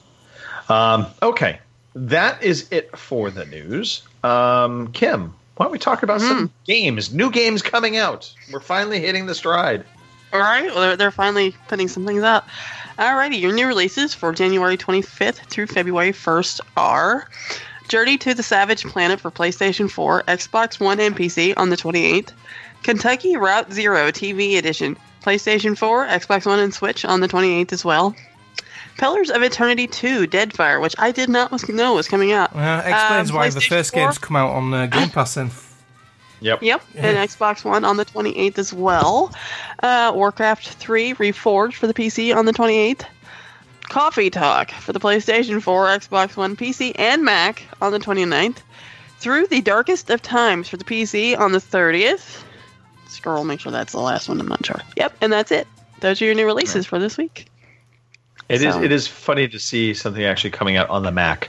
Okay, that is it for the news. Kim, why don't we talk about some games? New games coming out. We're finally hitting the stride. All right, well, they're finally putting some things out. Alrighty, your new releases for January 25th through February 1st are Journey to the Savage Planet for PlayStation 4, Xbox One, and PC on the 28th. Kentucky Route Zero TV Edition, PlayStation 4, Xbox One, and Switch on the 28th as well. Pillars of Eternity 2, Deadfire, which I did not know was coming out. Explains why the first games come out on Game Pass then. Yep, and Xbox One on the 28th as well. Warcraft 3 Reforged for the PC on the 28th. Coffee Talk for the PlayStation 4, Xbox One, PC, and Mac on the 29th. Through the Darkest of Times for the PC on the 30th. Scroll, make sure that's the last one. I'm not sure. Yep, and that's it. Those are your new releases for this week. It is funny to see something actually coming out on the Mac.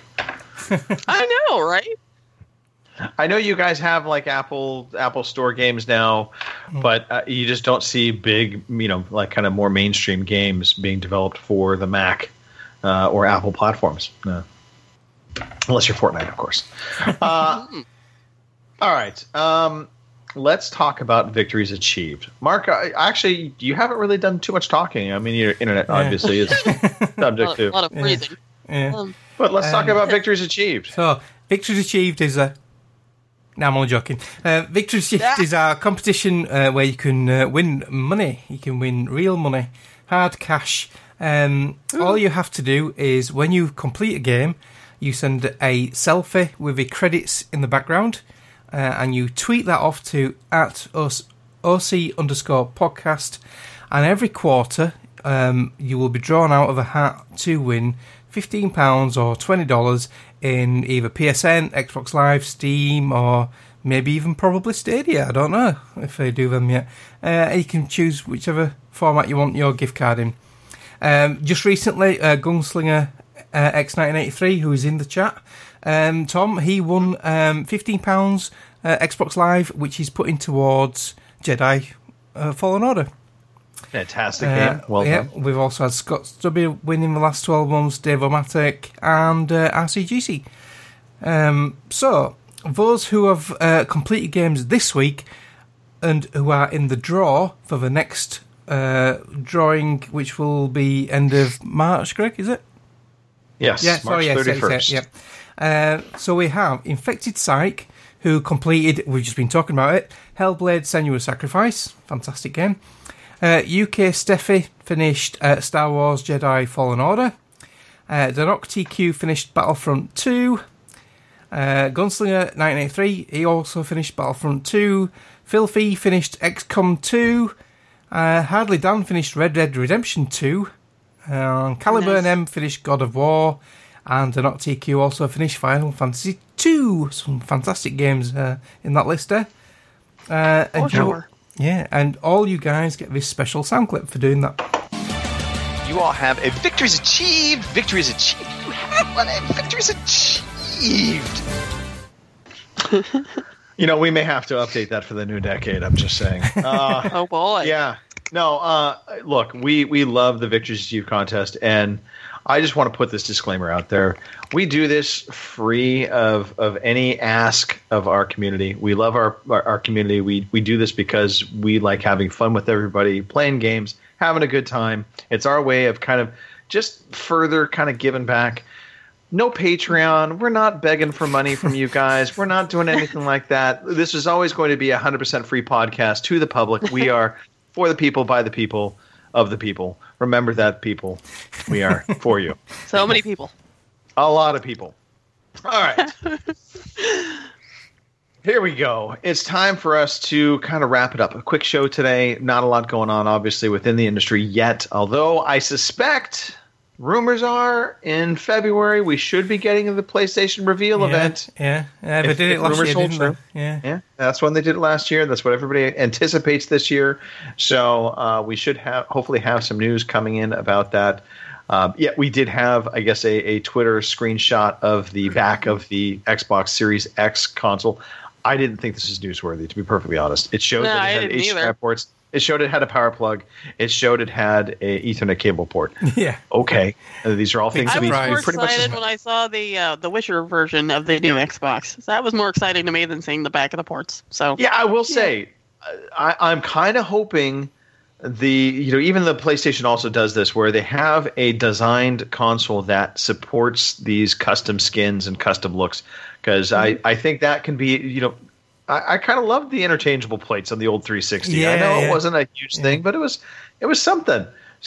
I know, right? I know you guys have like Apple Store games now, but you just don't see big, like kind of more mainstream games being developed for the Mac or Apple platforms. No. Unless you're Fortnite, of course. All right. Let's talk about victories achieved. Mark, actually, you haven't really done too much talking. I mean, your internet obviously is subject to a lot of freezing. Yeah. But let's talk about victories achieved. So, victories achieved is No, I'm only joking. Victory Shift is our competition where you can win money. You can win real money, hard cash. All you have to do is when you complete a game, you send a selfie with the credits in the background, and you tweet that off to @OC_podcast. And every quarter, you will be drawn out of a hat to win £15 or $20 in either PSN, Xbox Live, Steam, or maybe even probably Stadia. I don't know if they do them yet. You can choose whichever format you want your gift card in. Just recently, Gunslinger X1983, who is in the chat, Tom, he won £15 Xbox Live, which he's putting towards Jedi Fallen Order. Fantastic game. Well done. We've also had Scott Stubby winning the last 12 months, Dave O'Matic, and RCGC. So, those who have completed games this week and who are in the draw for the next drawing, which will be end of March, Greg, is it? Yes, March 31st. So we have Infected Psych, who completed, we've just been talking about it, Hellblade Senua's Sacrifice, fantastic game. UK Steffi finished Star Wars Jedi Fallen Order. Danok TQ finished Battlefront 2. Gunslinger 1983, he also finished Battlefront 2. Filthy finished XCOM 2. Hardly Dan finished Red Dead Redemption 2. Caliburn M finished God of War. And Danok TQ also finished Final Fantasy 2. Some fantastic games in that list there. Sure. Yeah, and all you guys get this special sound clip for doing that. You all have a victory's achieved. Victory's achieved. You have one. A victory's achieved. We may have to update that for the new decade. I'm just saying. Oh boy. Yeah. No. Look, we love the Victory's Achieved contest, and I just want to put this disclaimer out there. We do this free of any ask of our community. We love our community. We do this because we like having fun with everybody, playing games, having a good time. It's our way of kind of just further kind of giving back. No Patreon. We're not begging for money from you guys. We're not doing anything like that. This is always going to be a 100% free podcast to the public. We are for the people, by the people, of the people. Remember that, people. We are for you. So many people. A lot of people. All right. Here we go. It's time for us to kind of wrap it up. A quick show today. Not a lot going on, obviously, within the industry yet. Although I suspect, rumors are, in February, we should be getting the PlayStation reveal event. Yeah, they did it last year, didn't they? Yeah, that's when they did it last year. That's what everybody anticipates this year. So we should hopefully have some news coming in about that. We did have, I guess, a Twitter screenshot of the back of the Xbox Series X console. I didn't think this is newsworthy, to be perfectly honest. It showed that it had HDMI ports. It showed it had a power plug. It showed it had a Ethernet cable port. Yeah. Okay. These are all things I was more pretty much excited when I saw the Witcher version of the new Xbox. So that was more exciting to me than seeing the back of the ports. So yeah, I will say, I'm kind of hoping even the PlayStation also does this, where they have a designed console that supports these custom skins and custom looks, because I think that can be, I kind of loved the interchangeable plates on the old 360. Yeah, I know it wasn't a huge thing, but it was something.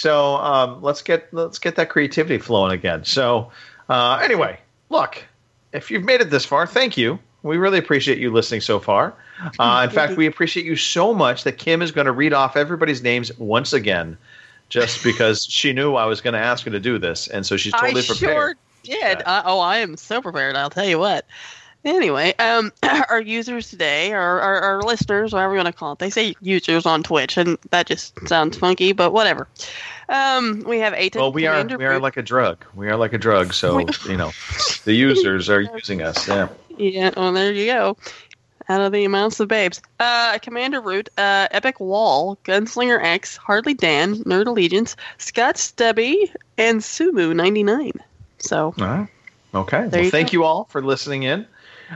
So let's get that creativity flowing again. So anyway, look, if you've made it this far, thank you. We really appreciate you listening so far. In fact, we appreciate you so much that Kim is going to read off everybody's names once again, just because she knew I was going to ask her to do this, and so she's totally prepared. I sure did. I am so prepared. I'll tell you what. Anyway, our users today, our listeners, whatever you want to call it, they say users on Twitch, and that just sounds funky, but whatever. We have Aiden. Well, we are like a drug. We are like a drug, so the users are using us. Yeah. Yeah. Well, there you go. Out of the amounts of babes, Commander Root, Epic Wall, Gunslinger X, Hardly Dan, Nerd Allegiance, Scott Stubby, and Sumu99. So. Okay. Well, thank you all for listening in.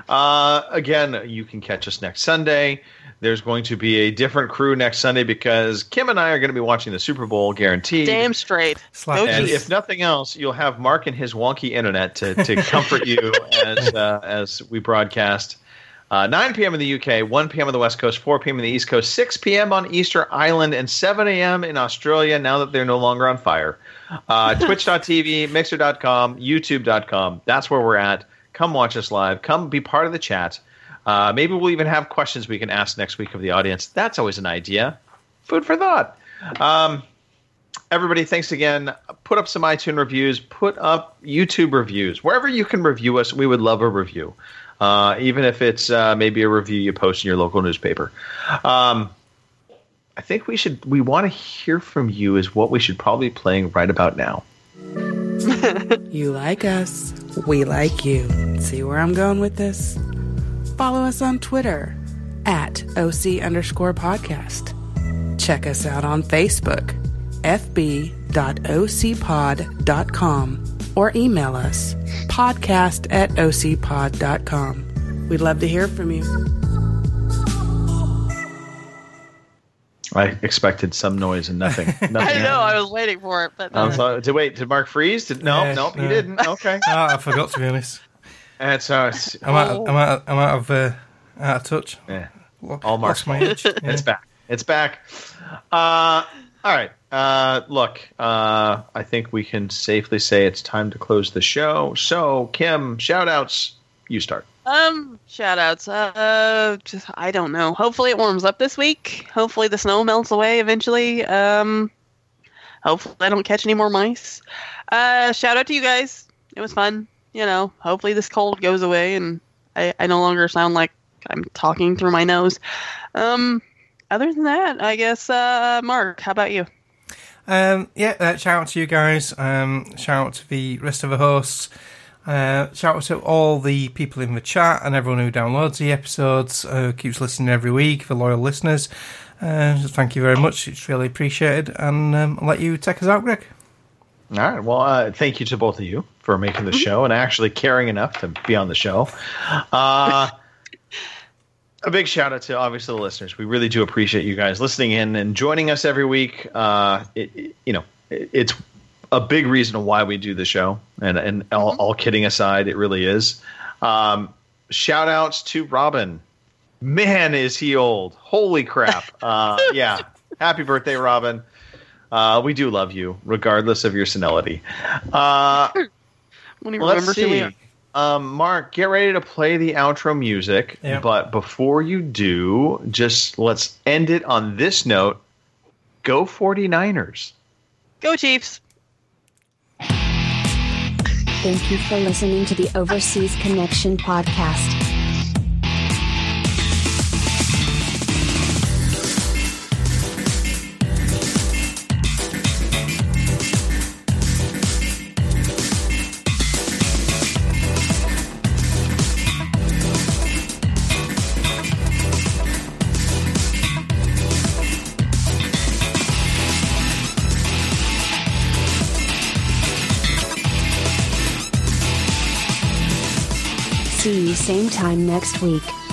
Again, you can catch us next Sunday. There's going to be a different crew next Sunday because Kim and I are going to be watching the Super Bowl, guaranteed. Damn straight. And if nothing else, you'll have Mark and his wonky internet to comfort you as we broadcast. 9 p.m. in the UK, 1 p.m. on the West Coast, 4 p.m. on the East Coast, 6 p.m. on Easter Island, and 7 a.m. in Australia now that they're no longer on fire. Twitch.tv, Mixer.com, YouTube.com. That's where we're at. Come watch us live. Come be part of the chat. Maybe we'll even have questions we can ask next week of the audience. That's always an idea. Food for thought. Everybody, thanks again. Put up some iTunes reviews. Put up YouTube reviews. Wherever you can review us, we would love a review. Even if it's maybe a review you post in your local newspaper. I think we want to hear from you is what we should probably be playing right about now. You like us. We like you. See where I'm going with this? Follow us on Twitter @OC_podcast. Check us out on Facebook, fb.ocpod.com. Or email us, podcast@ocpod.com. We'd love to hear from you. I expected some noise and nothing. I know, I was waiting for it. But did Mark freeze? Nope, he didn't. Okay. I forgot, to be honest. And so I'm out of touch. Yeah. All Mark's my age. Yeah. It's back. All right. Look, I think we can safely say it's time to close the show. So, Kim, shout-outs. You start. Shout-outs. Just, I don't know. Hopefully it warms up this week. Hopefully the snow melts away eventually. Hopefully I don't catch any more mice. Shout-out to you guys. It was fun. Hopefully this cold goes away and I no longer sound like I'm talking through my nose. Other than that, I guess, Mark, how about you? Shout out to you guys. Shout out to the rest of the hosts. Shout out to all the people in the chat and everyone who downloads the episodes, keeps listening every week, the loyal listeners. Thank you very much. It's really appreciated. And I'll let you take us out, Greg. All right. Well, thank you to both of you for making the show and actually caring enough to be on the show. A big shout out to obviously the listeners. We really do appreciate you guys listening in and joining us every week. It's a big reason why we do the show, and all kidding aside, it really is. Shout outs to Robin. Man, is he old. Holy crap. Yeah. Happy birthday, Robin. We do love you, regardless of your senility. Let's see. Mark, get ready to play the outro music. Yep. But before you do, just let's end it on this note. Go 49ers. Go Chiefs. Thank you for listening to the Overseas Connection podcast. See you same time next week.